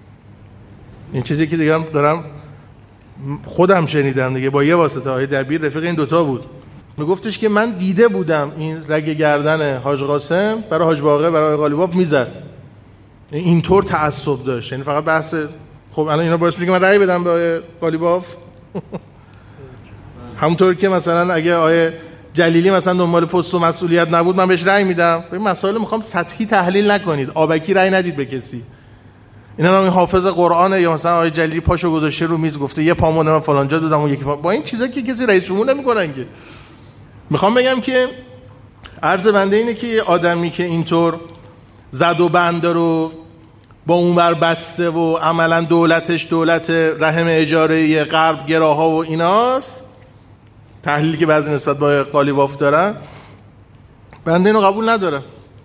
این چیزی که دیگه دارم خودم شنیدم دیگه با یه واسطه. آقای دبیر رفیق این دوتا بود، میگفتش که من دیده بودم این رگ گردن حاج قاسم برای حاج باقر برای قالیباف میزد. اینطور تعصب داشت. یعنی فقط بحث خب الان اینا باعث میشه که من رأی بدم به قالیباف. همونطور که مثلا اگه آیه جلیلی مثلا دنبال پست و مسئولیت نبود من بهش رأی میدم. این مسائل میخوام سطحی تحلیل نکنید، آبکی رأی ندید به کسی. اینا این حافظ قرآنه یا مثلا آیه جلیلی پاشو گذاشته رو میز گفته یه پامون من فلان جا دادم اون یکی پا. با این چیزا که کسی رئیس جمهور نمیکنن که. میخوام بگم که عرض بنده اینه که یه آدمی که اینطور زد و بند رو با اونور بسته و عملا دولتش دولت رحم اجاره غرب گراها و ایناست، تحلیلی که بعضی نسبت با قالیباف دارن، بنده اینو قبول ندارم.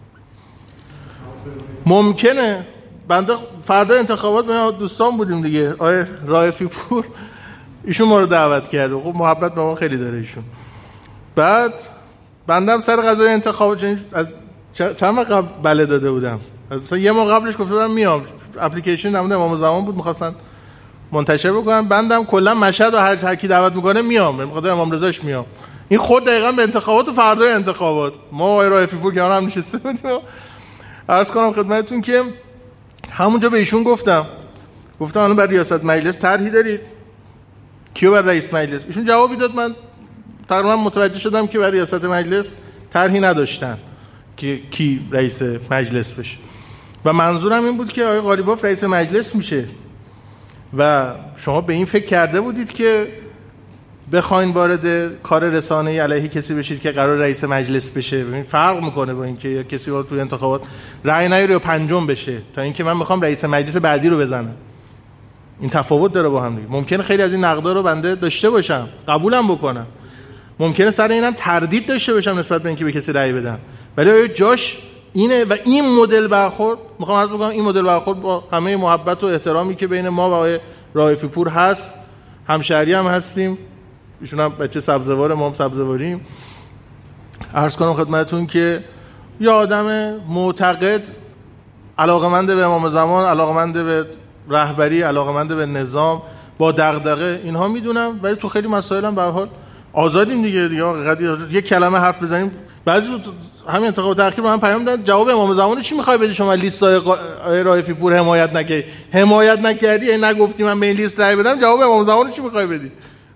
ممکنه بنده فردا انتخابات ما دوستان بودیم دیگه، آیه رائفی پور ایشون ما رو دعوت کرده، خب محبت به ما خیلی داره ایشون. بعد بندم سر قضای انتخابات از چند وقت قبل بله داده بودم، از مثلا یه ماه قبلش گفته بودم میام، اپلیکیشن نمود امام زمان بود می‌خواستن منتشر بکنن، بندم کلا مشهد و هر هر کی دعوت میکنه میام، میخواد امام رضاش میام. این خود دقیقاً به انتخابات و فردای انتخابات ما آقای رائفی پور کنار هم نشسته بودیم. عرض کنم خدمتتون که همونجا به ایشون گفتم گفتم الان برای ریاست مجلس طرحی دارید؟ کیو برای رئیس مجلس؟ ایشون جوابی داد، من تقریبا متوجه شدم که برای ریاست مجلس طرحی نداشتن که کی رئیس مجلس بشه و منظورم این بود که آقای قالیباف رئیس مجلس میشه و شما به این فکر کرده بودید که بخواین وارد کار رسانه‌ای علیه کسی بشید که قرار رئیس مجلس بشه؟ ببین فرق میکنه با اینکه کسی وارد توی انتخابات رأی نیاره و پنجم بشه تا اینکه من میخوام رئیس مجلس بعدی رو بزنم. این تفاوت داره با هم دیگه. ممکنه خیلی از این نقدا رو بنده داشته باشم، قبولم بکنم، ممکنه سر اینم تردید داشته باشم نسبت به اینکه به کسی رأی بدم، ولی آیا جاش اینه؟ و این مدل برخورد، میخوام عرض بکنم این مدل برخورد با همه محبت و احترامی که بین ما و آقای رائفی پور هست، همشهری هم هستیم، ایشون هم بچه سبزوار، ما هم سبزواریم، عرض کنم خدمتتون که یه آدم معتقد، علاقمند به امام زمان، علاقمند به رهبری، علاقمند به نظام، با دغدغه، اینها میدونم، ولی تو خیلی مسائل هم به هر حال آزادیم دیگه دیگه قضیه یه کلمه حرف بزنیم. بعضی همین انتخابات اخیر با هم پیام دادن جواب امام زمان چی میخوای بدی شما؟ لیستای رائفی پور حمایت نکردی، حمایت نکردی، این نگفتی من به این لیست رای بدم، جواب امام زمان چی میخوای بدی؟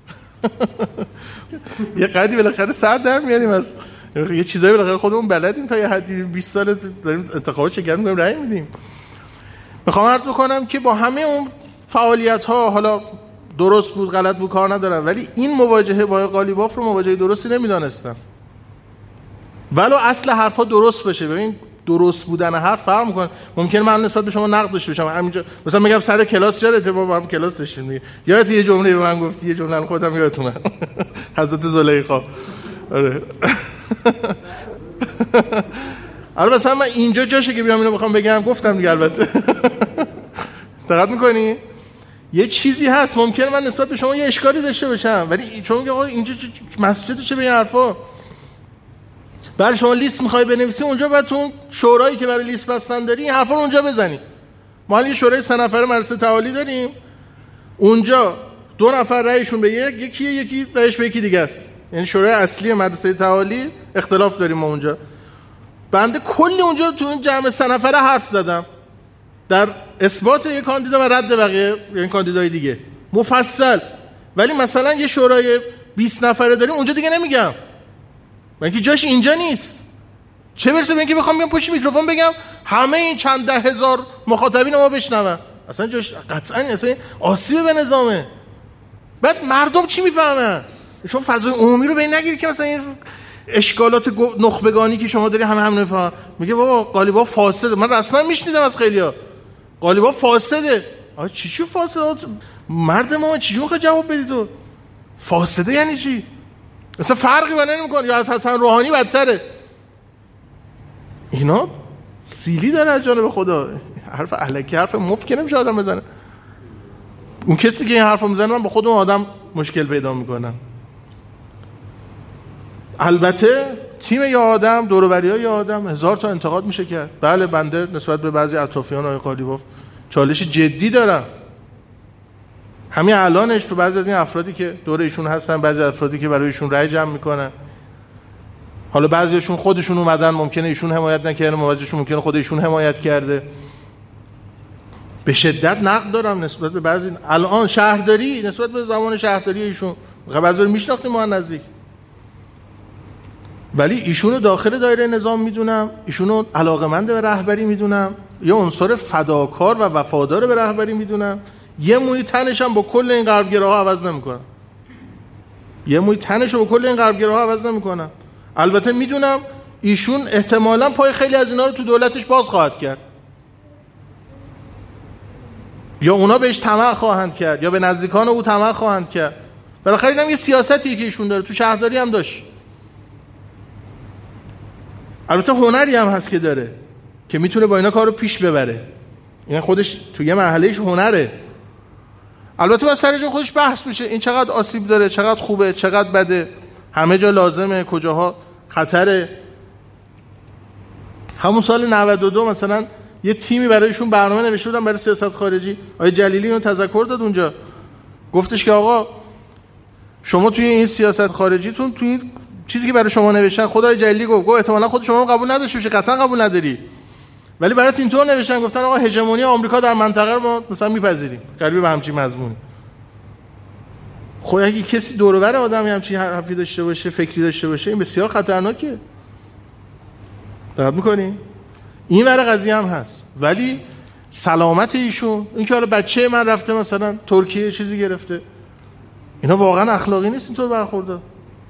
یه قدی بالاخره سر در میاریم، از یه چیزایی بالاخره خودمون بلدیم، تا یه حدی بیست سال داریم انتخابات شکر میکنیم رای میدیم. میخوام عرض بکنم که با همه اون فعالیت ها، حالا درست بود غلط بود کار ندارم، ولی این مواجهه با قالیباف رو مواجهه درستی نمیدانستم، ولو اصل حرفا درست بشه. ببین درست بودن حرف فرق میکنه. ممکنه من نسبت به شما نقد داشته باشم، همینجا مثلا میگم سر کلاس یادته ما با هم کلاس داشتیم دیگه، یادت یه جمله به من گفتی، یه جمله خودم یادتونه، حضرت زلیخا. آره البته مثلا من اینجا جاشه که بیام اینو بخوام بگم، گفتم دیگه البته. دقت میکنی؟ یه چیزی هست ممکنه من نسبت به شما یه اشکالی داشته باشم، ولی چون میگه آقا اینجا مسجد چه به این حرفا؟ بله شما لیست میخوای بنویسی اونجا، بعد تو شورایی که برای لیست بستن داری این حرفا رو اونجا بزنی. ما یه شورای سه نفره مدرسه تعالی داریم، اونجا دو نفر رأیشون به یک، یکی یکی رأیش به یکی دیگه است، یعنی شورای اصلی مدرسه تعالی اختلاف داریم ما اونجا. بنده کلی اونجا تو این جمع سه نفره حرف زدم در اثبات یک کاندیدا و رد بقیه این کاندیدای دیگه مفصل، ولی مثلا یه شورای بیست نفره داریم اونجا دیگه نمیگم، من که جاش اینجا نیست. چه برسه به اینکه بخوام بیام پشت میکروفون بگم همه این چند ده هزار مخاطبین ما بشنون، اصلا جاش قطعا اصلا آسیب به نظامه. بعد مردم چی میفهمن؟ شما فضای عمومی رو به این نگیری که مثلا این اشکالات نخبگانی که شما داری همه هم نفهم. میگه بابا قالیباف فاسده، من رسما میشنیدم از خیلیا قالیباف فاسده. آ چی چی فاسده؟ مرد ما چی میخواد جواب بدی تو؟ فاسده یعنی چی؟ مثلا فرقی با نمیکنه، یا از حسن روحانی بدتره. اینا سیلی داره از جانب خدا، حرف الکی، حرف مفت که نمیشه آدم بزنه. اون کسی که این حرفو میزنه من با خود اون آدم مشکل پیدا میکنم. البته تیم یا آدم، دور و بریای یا آدم هزار تا انتقاد میشه کرد. بله بنده نسبت به بعضی اطرافیان آقای قالیباف چالش جدی دارم. همین الانش تو بعضی از این افرادی که دور ایشون هستن، بعضی افرادی که برای ایشون رأی جمع میکنن، حالا بعضیشون خودشون اومدن، ممکنه ایشون حمایت نکردن، بعضیشون ممکنه خود ایشون حمایت کرده. به شدت نقد دارم نسبت به بعضی. الان شهرداری نسبت به زمان شهرداری ایشون بعضی رو میشناختیم ما نزدیک، ولی ایشونو داخل دایره نظام میدونم، ایشونو علاقمند به رهبری میدونم، یه عنصر فداکار و وفادار به رهبری میدونم، یه موی تنش هم با کل این غربگراها عوض نمیکنم، یه موی تنش رو با کل این غربگراها عوض نمیکنم. البته میدونم ایشون احتمالاً پای خیلی از اینا رو تو دولتش باز خواهد کرد، یا اونا بهش طمع خواهند کرد یا به نزدیکان او طمع خواهند کرد. بالاخره اینم یه سیاستی که ایشون داره، تو شهرداری هم داشت. البته هنری هم هست که داره که میتونه با اینا کارو پیش ببره، این خودش تو یه مرحلهش هنره. البته با سر جا خودش بحث میشه این چقدر آسیب داره، چقدر خوبه، چقدر بده، همه جا لازمه، کجاها خطره. همون سال نود و دو مثلا یه تیمی برایشون برنامه نوشته بودن برای سیاست خارجی، آقای جلیلی اون تذکر داد اونجا، گفتش که آقا شما توی این سیاست خارجیتون توی این چیزی که برای شما نوشتن، خدای جلیلی گفت گفت احتمالاً خود شما قبول نداشته باشی، قطعا قبول نداری، ولی برات اینطور نوشتن گفتن آقا هژمونی آمریکا در منطقه رو ما مثلا میپذیریم، قریب به همچین مضمون. خب اگه کسی دور و بر آدمی همچین حرفی داشته باشه، فکری داشته باشه، این بسیار خطرناکه. دقت می‌کنی؟ این ور قضیه هم هست. ولی سلامت ایشون، این که حالا بچه من رفته مثلا ترکیه چیزی گرفته، اینا واقعا اخلاقی نیست اینطور برخورد.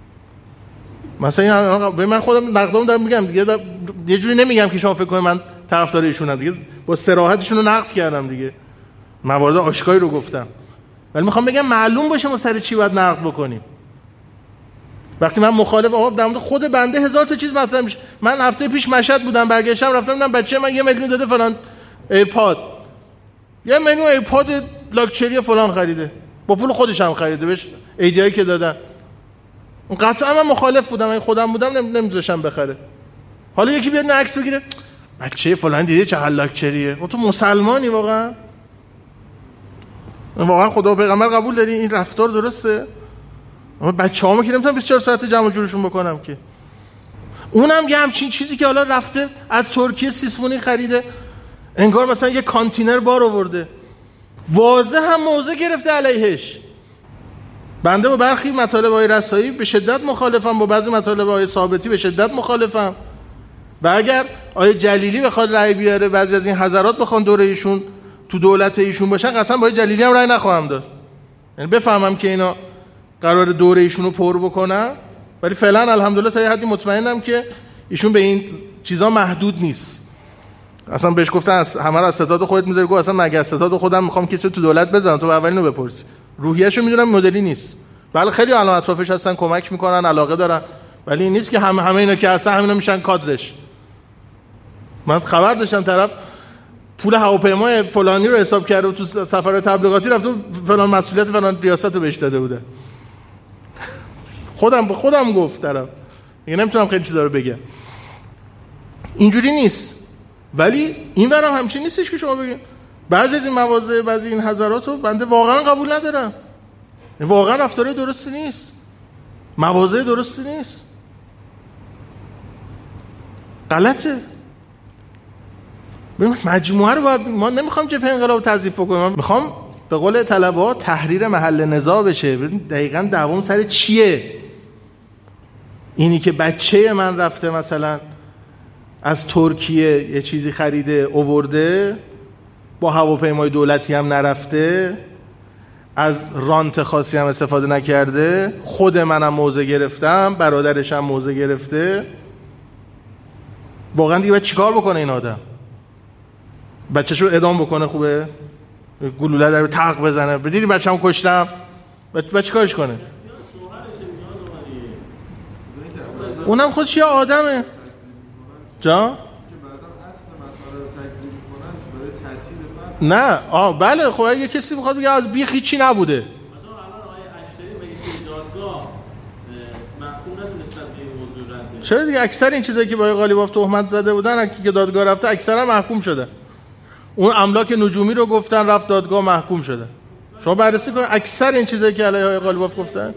مثلا من خودم نقدام دارم میگم دیگه، یه جوری نمیگم که شما فکر کنید من طرفدار ایشونم دیگه، با صراحتشون رو نقد کردم دیگه، موارد آشکاری رو گفتم، ولی میخوام بگم معلوم باشه ما سر چی باید نقد بکنیم. وقتی من مخالف آقا در مورد خود بنده هزار تا چیز مطرح میشه. من هفته پیش مشهد بودم، برگشتم رفتم دیدم بچه من یه میلیون داده فلان ایرپاد، یه میلیون ایرپاد لاکچری فلان خریده، با پول خودش هم خریده، بهش ایدیایی که دادن. قطعا من مخالف بودم، اگه خودم بودم نمیذاشم بخره. حالا یکی بیاد عکس بگیره بچه فلان دیدی چه لاکچریه، تو مسلمانی واقعا؟ واقعا خدا و پیغمبر قبول داری این رفتار درسته؟ اما بچه‌هامو که نمیتونم بیست و چهار ساعت جمع جورشون بکنم که. اونم یه همچین چیزی که حالا رفته از ترکیه سیسمونی خریده، انگار مثلا یه کانتینر بار آورده، واضح هم موضع گرفته علیهش. بنده با برخی مطالب‌های رسایی به شدت مخالفم، با بعضی مطالب‌های ثابتی به شدت مخالفم، و اگر آیه جلیلی بخواد رأی بیاره، بعضی از این حضرات بخوان دوره ایشون تو دولت ایشون باشن، قطعا با جلیلی هم رأی نخواهم داد. یعنی بفهمم که اینا قرار دوره ایشون رو پر بکنن، ولی فعلا الحمدلله تا یه حدی مطمئنم که ایشون به این چیزا محدود نیست. اصلا بهش گفتن از همه رو از ستاد خودت میذاری، گفت اصلا مگه از ستاد خودم میخوام کسی تو دولت بزنم، تو اولینو بپرسی. روحیه‌شو میدونم مدلی نیست. بله خیلی الان اطرافش هستن کمک میکنن، علاقه دارن، ولی این نیست که همه همه اینا که هستن همینا میشن کادرش. من خبر داشتم طرف پول هواپیمای فلانی رو حساب کرده و تو سفر تبلیغاتی رفته فلان مسئولیت فلان ریاست رو بهش داده بوده. خودم به خودم گفت طرف، دیگه نمیتونم خیلی چیزا رو بگم. اینجوری نیست. ولی این ورم همچین نیستش که شما بگید بعضی از این مواضع، بعضی این حضرات رو بنده واقعا قبول ندارم. واقعا رفتار درستی نیست، مواضع درستی نیست، غلطه. مجموعه رو باید، ما نمیخوام جبهه انقلاب تضعیف بکنیم، من میخوام به قول طلبه‌ها تحریر محل نزاع بشه. دقیقاً دوام سر چیه؟ اینی که بچه من رفته مثلا از ترکیه یه چیزی خریده آورده، با هواپیمای دولتی هم نرفته، از رانت خاصی هم استفاده نکرده، خود منم موضع گرفتم، برادرش هم موضع گرفته. واقعا دیگه باید چیکار بکنه این آدم؟ بچه‌شو اعدام بکنه خوبه؟ گلوله در تق بزنه بدیدی بچه‌مو کشتم؟ بچه کارش کنه؟ اونم خودش یه آدمه. جا؟ نه آه بله. خب اگه کسی بخواد بگه از بیخ هیچی نبوده، چرا دیگه اکثر این چیزایی که با قالیباف تهمت زده بودن که دادگاه رفته اکثرا محکوم شده. اون املاک نجومی رو گفتن رفت دادگاه محکوم شده. شما بررسی کنید اکثر این چیزایی که علیه قالیباف گفتن.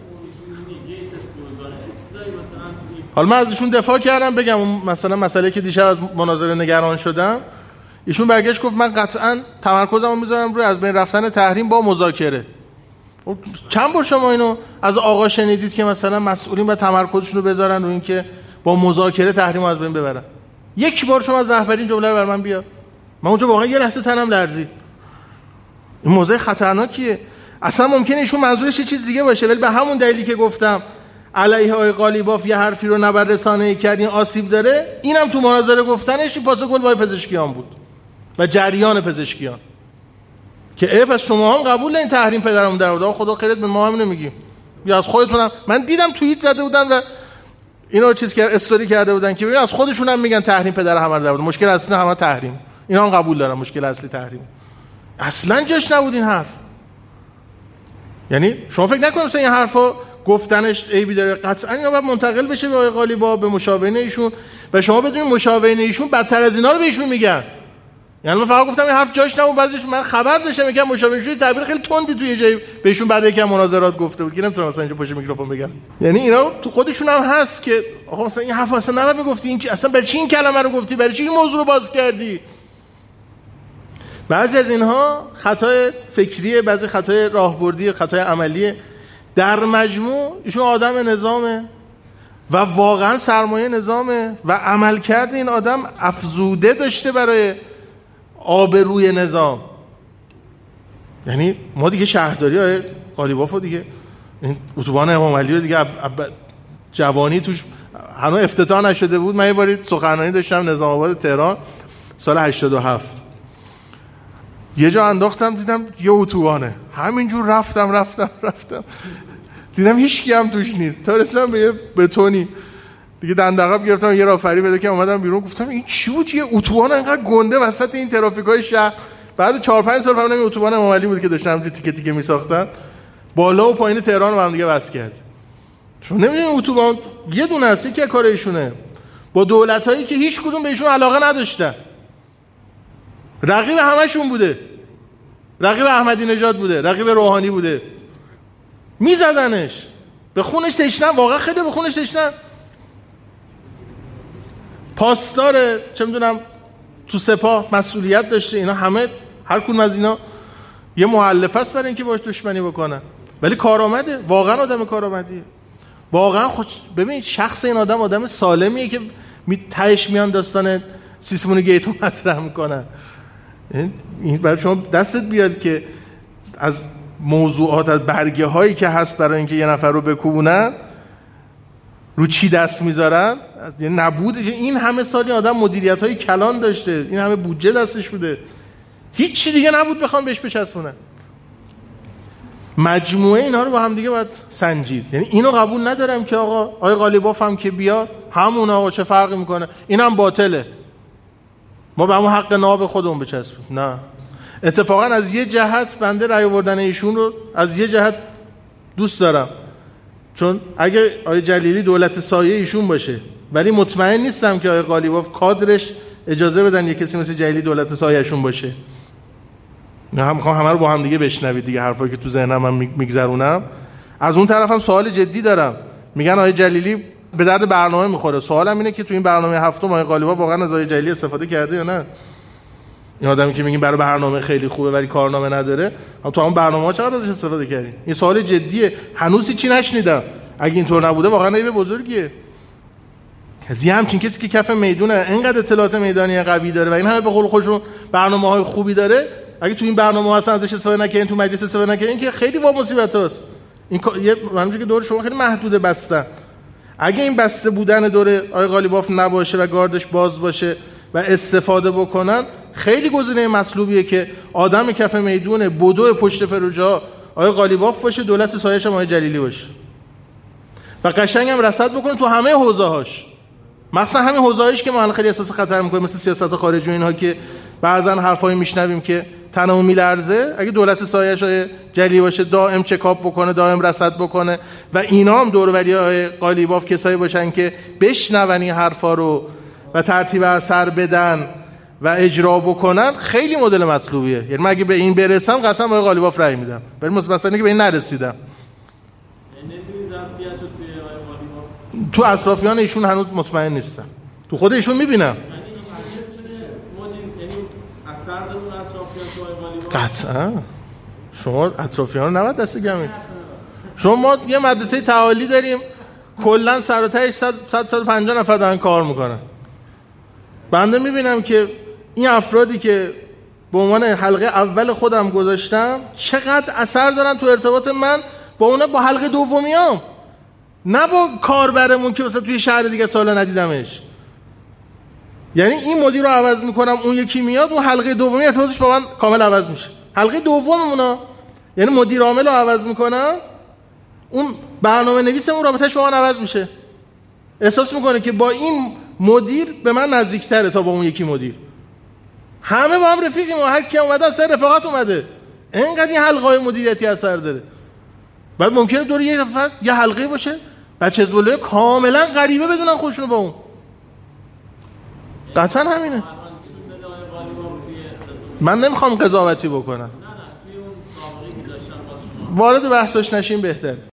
حالا من ازشون دفاع کردم بگم مثلا مسئله که دیشب از مناظره نگران شدم، ایشون برگشت گفت من قطعاً تمرکزمو میذارم روی از بین رفتن تحریم با مذاکره. چند بار شما اینو از آقا شنیدید که مثلا مسئولین باید تمرکزشون رو بذارن رو این که با مذاکره تحریم از بین ببرن؟ یک بار شما از رهبرین جمله رو بر من بیا. من اونجا واقعا یه لحظه تنم لرزید. این موضوع خطرناکیه. اصلا ممکنه ایشون منظورش یه چیز دیگه باشه، ولی به همون دلیلی که گفتم علیه آقای قالیباف یه حرفی رو نبر رسانه‌ای کردین آسیب داره، اینم تو مناظره گفتنش پاسخگل با پزشکیان بود و جریان پزشکیان که ای پس شما هم قبول این تحریم پدرم در بود. خدا خیرت به ما هم نمیگیم یا از خودتونم. من دیدم توییت زده بودن و اینا چیز که استوری کرده بودن که ببین از خودشون هم میگن تحریم پدر همه در بود. مشکل اصلی همه تحریم. اینا هم قبول دارن مشکل اصلی تحریم. اصلا جاش نبود این حرف. یعنی شما فکر نکنید مثلا این حرفا گفتنش عیبی داره. قطعا اینا باید منتقل بشه به آقای قالیباف، به مشاورین ایشون و شما بدونید مشاورین ایشون بدتر از اینا رو بهشون میگن. یعنی من فقط گفتم این حرف جاش نبود، بعضیش من خبر داشتم میگم مشاورین ایشون تعبیر خیلی تندی توی جای بهشون بعد یکم مناظرات گفته بود که نمیتونم مثلا اینجا پشت میکروفون بگم. یعنی اینا تو خودشون هم هست که آقا مثلا این حرف اصلا نباید میگفتی، این که اصلا برای چی این کلمه رو گفتی، برای چی این موضوع رو باز کردی. بعضی از اینها خطای فکریه، بعضی خطای راهبردی، خطای عملیه. در مجموع ایشون آدم نظامه و واقعا سرمایه نظامه و عملکرد این آدم افزوده داشته برای آبروی نظام. یعنی ما دیگه شهرداری های قالیباف دیگه این اتوبان امام علی دیگه اب اب جوانی توش هنوز افتتاح نشده بود. من یه باری سخنرانی داشتم نظام آباد تهران سال هشتاد و هفت، یه جا انداختم دیدم یه اتوبانه، همینجور رفتم رفتم رفتم دیدم هیچ کی هم توش نیست تا رسیدم به یه بتونی دیگه دندقب گرفتم یه رافری بده که اومدم بیرون گفتم این چی بود یه اتوبان انقدر گنده وسط این ترافیکای شهر. بعد چهار پنج سال فهمیدم این اتوبان امام علی بود که داشتن همینجوری تیکه تیکه میساختن، بالا و پایین تهران رو هم دیگه وصل کرد. چون نمیدونین اتوبان یه دونه است که کار ایشونه با دولتایی که هیچ کدوم بهشون علاقه نداشتن، رقیب همشون بوده، رقیب احمدی نژاد بوده، رقیب روحانی بوده، میزدنش، به خونش تشنن، واقعا خیلی به خونش تشنن. پاسدار چه میدونم تو سپاه مسئولیت داشته، اینا همه هر کدوم از اینا یه مؤلفه است برای اینکه باش دشمنی بکنن، ولی کارآمده، واقعا آدم کارآمدیه. واقعا خود ببین شخص این آدم آدم سالمیه که می تهش میان داستان سیسمون گیتو مطرح میکنن. این بعد شما دستت بیاد که از موضوعات، از برگه هایی که هست برای اینکه یه نفر رو بکوبونن رو چی دست میذارن. یعنی نبود این همه سالی آدم مدیریت های کلان داشته، این همه بودجه دستش بوده، هیچ چی دیگه نبود بخوام بهش بچسبونن. مجموعه اینا رو با هم دیگه باید سنجید. یعنی اینو قبول ندارم که آقا آقای قالیباف هم که بیاد همون آقا چه فرقی میکنه، اینم باطله، ما به همون حق ناب خودمون بچسبیم. نه، اتفاقا از یه جهت بنده رأی آوردن ایشون رو از یه جهت دوست دارم، چون اگه آقای جلیلی دولت سایه ایشون باشه، ولی مطمئن نیستم که آقای قالیباف کادرش اجازه بدن یه کسی مثل جلیلی دولت سایه‌شون باشه. نه، هم میخوام همه رو با هم دیگه بشنوید دیگه، حرفایی که تو ذهنم من میگذرونم. از اون طرفم سوال جدی دارم، میگن آقای جلیلی به درد برنامه میخوره. سوالم اینه که تو این برنامه هفتم آقای قالیباف واقعا از آقای جلیلی استفاده کرده یا نه؟ این آدمی که میگین برای برنامه خیلی خوبه ولی کارنامه نداره، تو همون برنامه‌ها چقدر ازش استفاده کردین؟ این سوال جدیه، هنوز چی نشنیدم. اگه اینطور نبوده واقعا عیب بزرگیه. از یه همچین کسی که کف میدونه، اینقدر اطلاعات میدانی قوی داره و این همه به قول خودشون برنامه‌های خوبی داره، اگه تو این برنامه اصلا ازش استفاده نکنین، تو مجلس استفاده نکنین، که خیلی وا مصیبتاست. این یه همونجوری که دور شما خیلی محدوده بسته. اگه این بسته بودن دور آقای قالیباف نباشه و گاردش باز باشه و استفاده بکنن، خیلی گزینه مطلوبیه که آدم کف میدون بدو پشت پروژه آقای قالیباف باشه، دولت سایه‌ش هم آقای جلیلی باشه و قشنگ هم رصد بکنه تو همه حوزه‌هاش، مخصوصا همین حوزه‌هاش که ما خیلی احساس خطر می‌کنیم، مثل سیاست خارجی و اینها که بعضن حرفایی میشنویم که تنمون میلرزه. اگه دولت سایه‌اش آقای جلیلی باشه، دائم چکاپ بکنه، دائم رصد بکنه و اینا هم دور و بری آقای قالیباف کسایی باشن که بشنون این حرفا رو و ترتیب اثر بدن و اجرا بکنن، خیلی مدل مطلوبیه. یعنی من اگه به این برسم قطعا با قالیباف رأی میدم، ولی مثلا که به این نرسیدم. تو اطرافیان ایشون هنوز مطمئن نیستم، تو خود ایشون میبینم. قطعا شما اطرافیان رو نباید دست گمید. شما ما یه مدرسه تعالی داریم کلا سر و تهش صد صد و پنجاه نفر دارن کار میکنن. بنده میبینم که این افرادی که به عنوان حلقه اول خودم گذاشتم چقدر اثر دارن تو ارتباط من با اون، با حلقه دومیام، نه با کاربرمون که مثلا توی شهر دیگه سالا ندیدمش. یعنی این مدیر رو عوض میکنم، اون یکی میاد، اون حلقه دومی ارتباطش با من کامل عوض میشه. حلقه دوممونا یعنی مدیر عامل رو عوض میکنم، اون برنامه نویسمون رابطش با من عوض میشه. احساس میکنه که با این مدیر به من نزدیکتره تا با اون یکی مدیر. همه با هم رفیقیم و هر کی اومده از سر رفاقت اومده. اینقدر این حلقه‌های مدیریتی اثر داره. بعد ممکنه دور یه نفر یه حلقه باشه بچه حزب کاملا غریبه بدونن خودشونو با اون. قطعا همینه. من نمیخوام قضاوتی بکنم، وارد بحثش نشیم بهتره.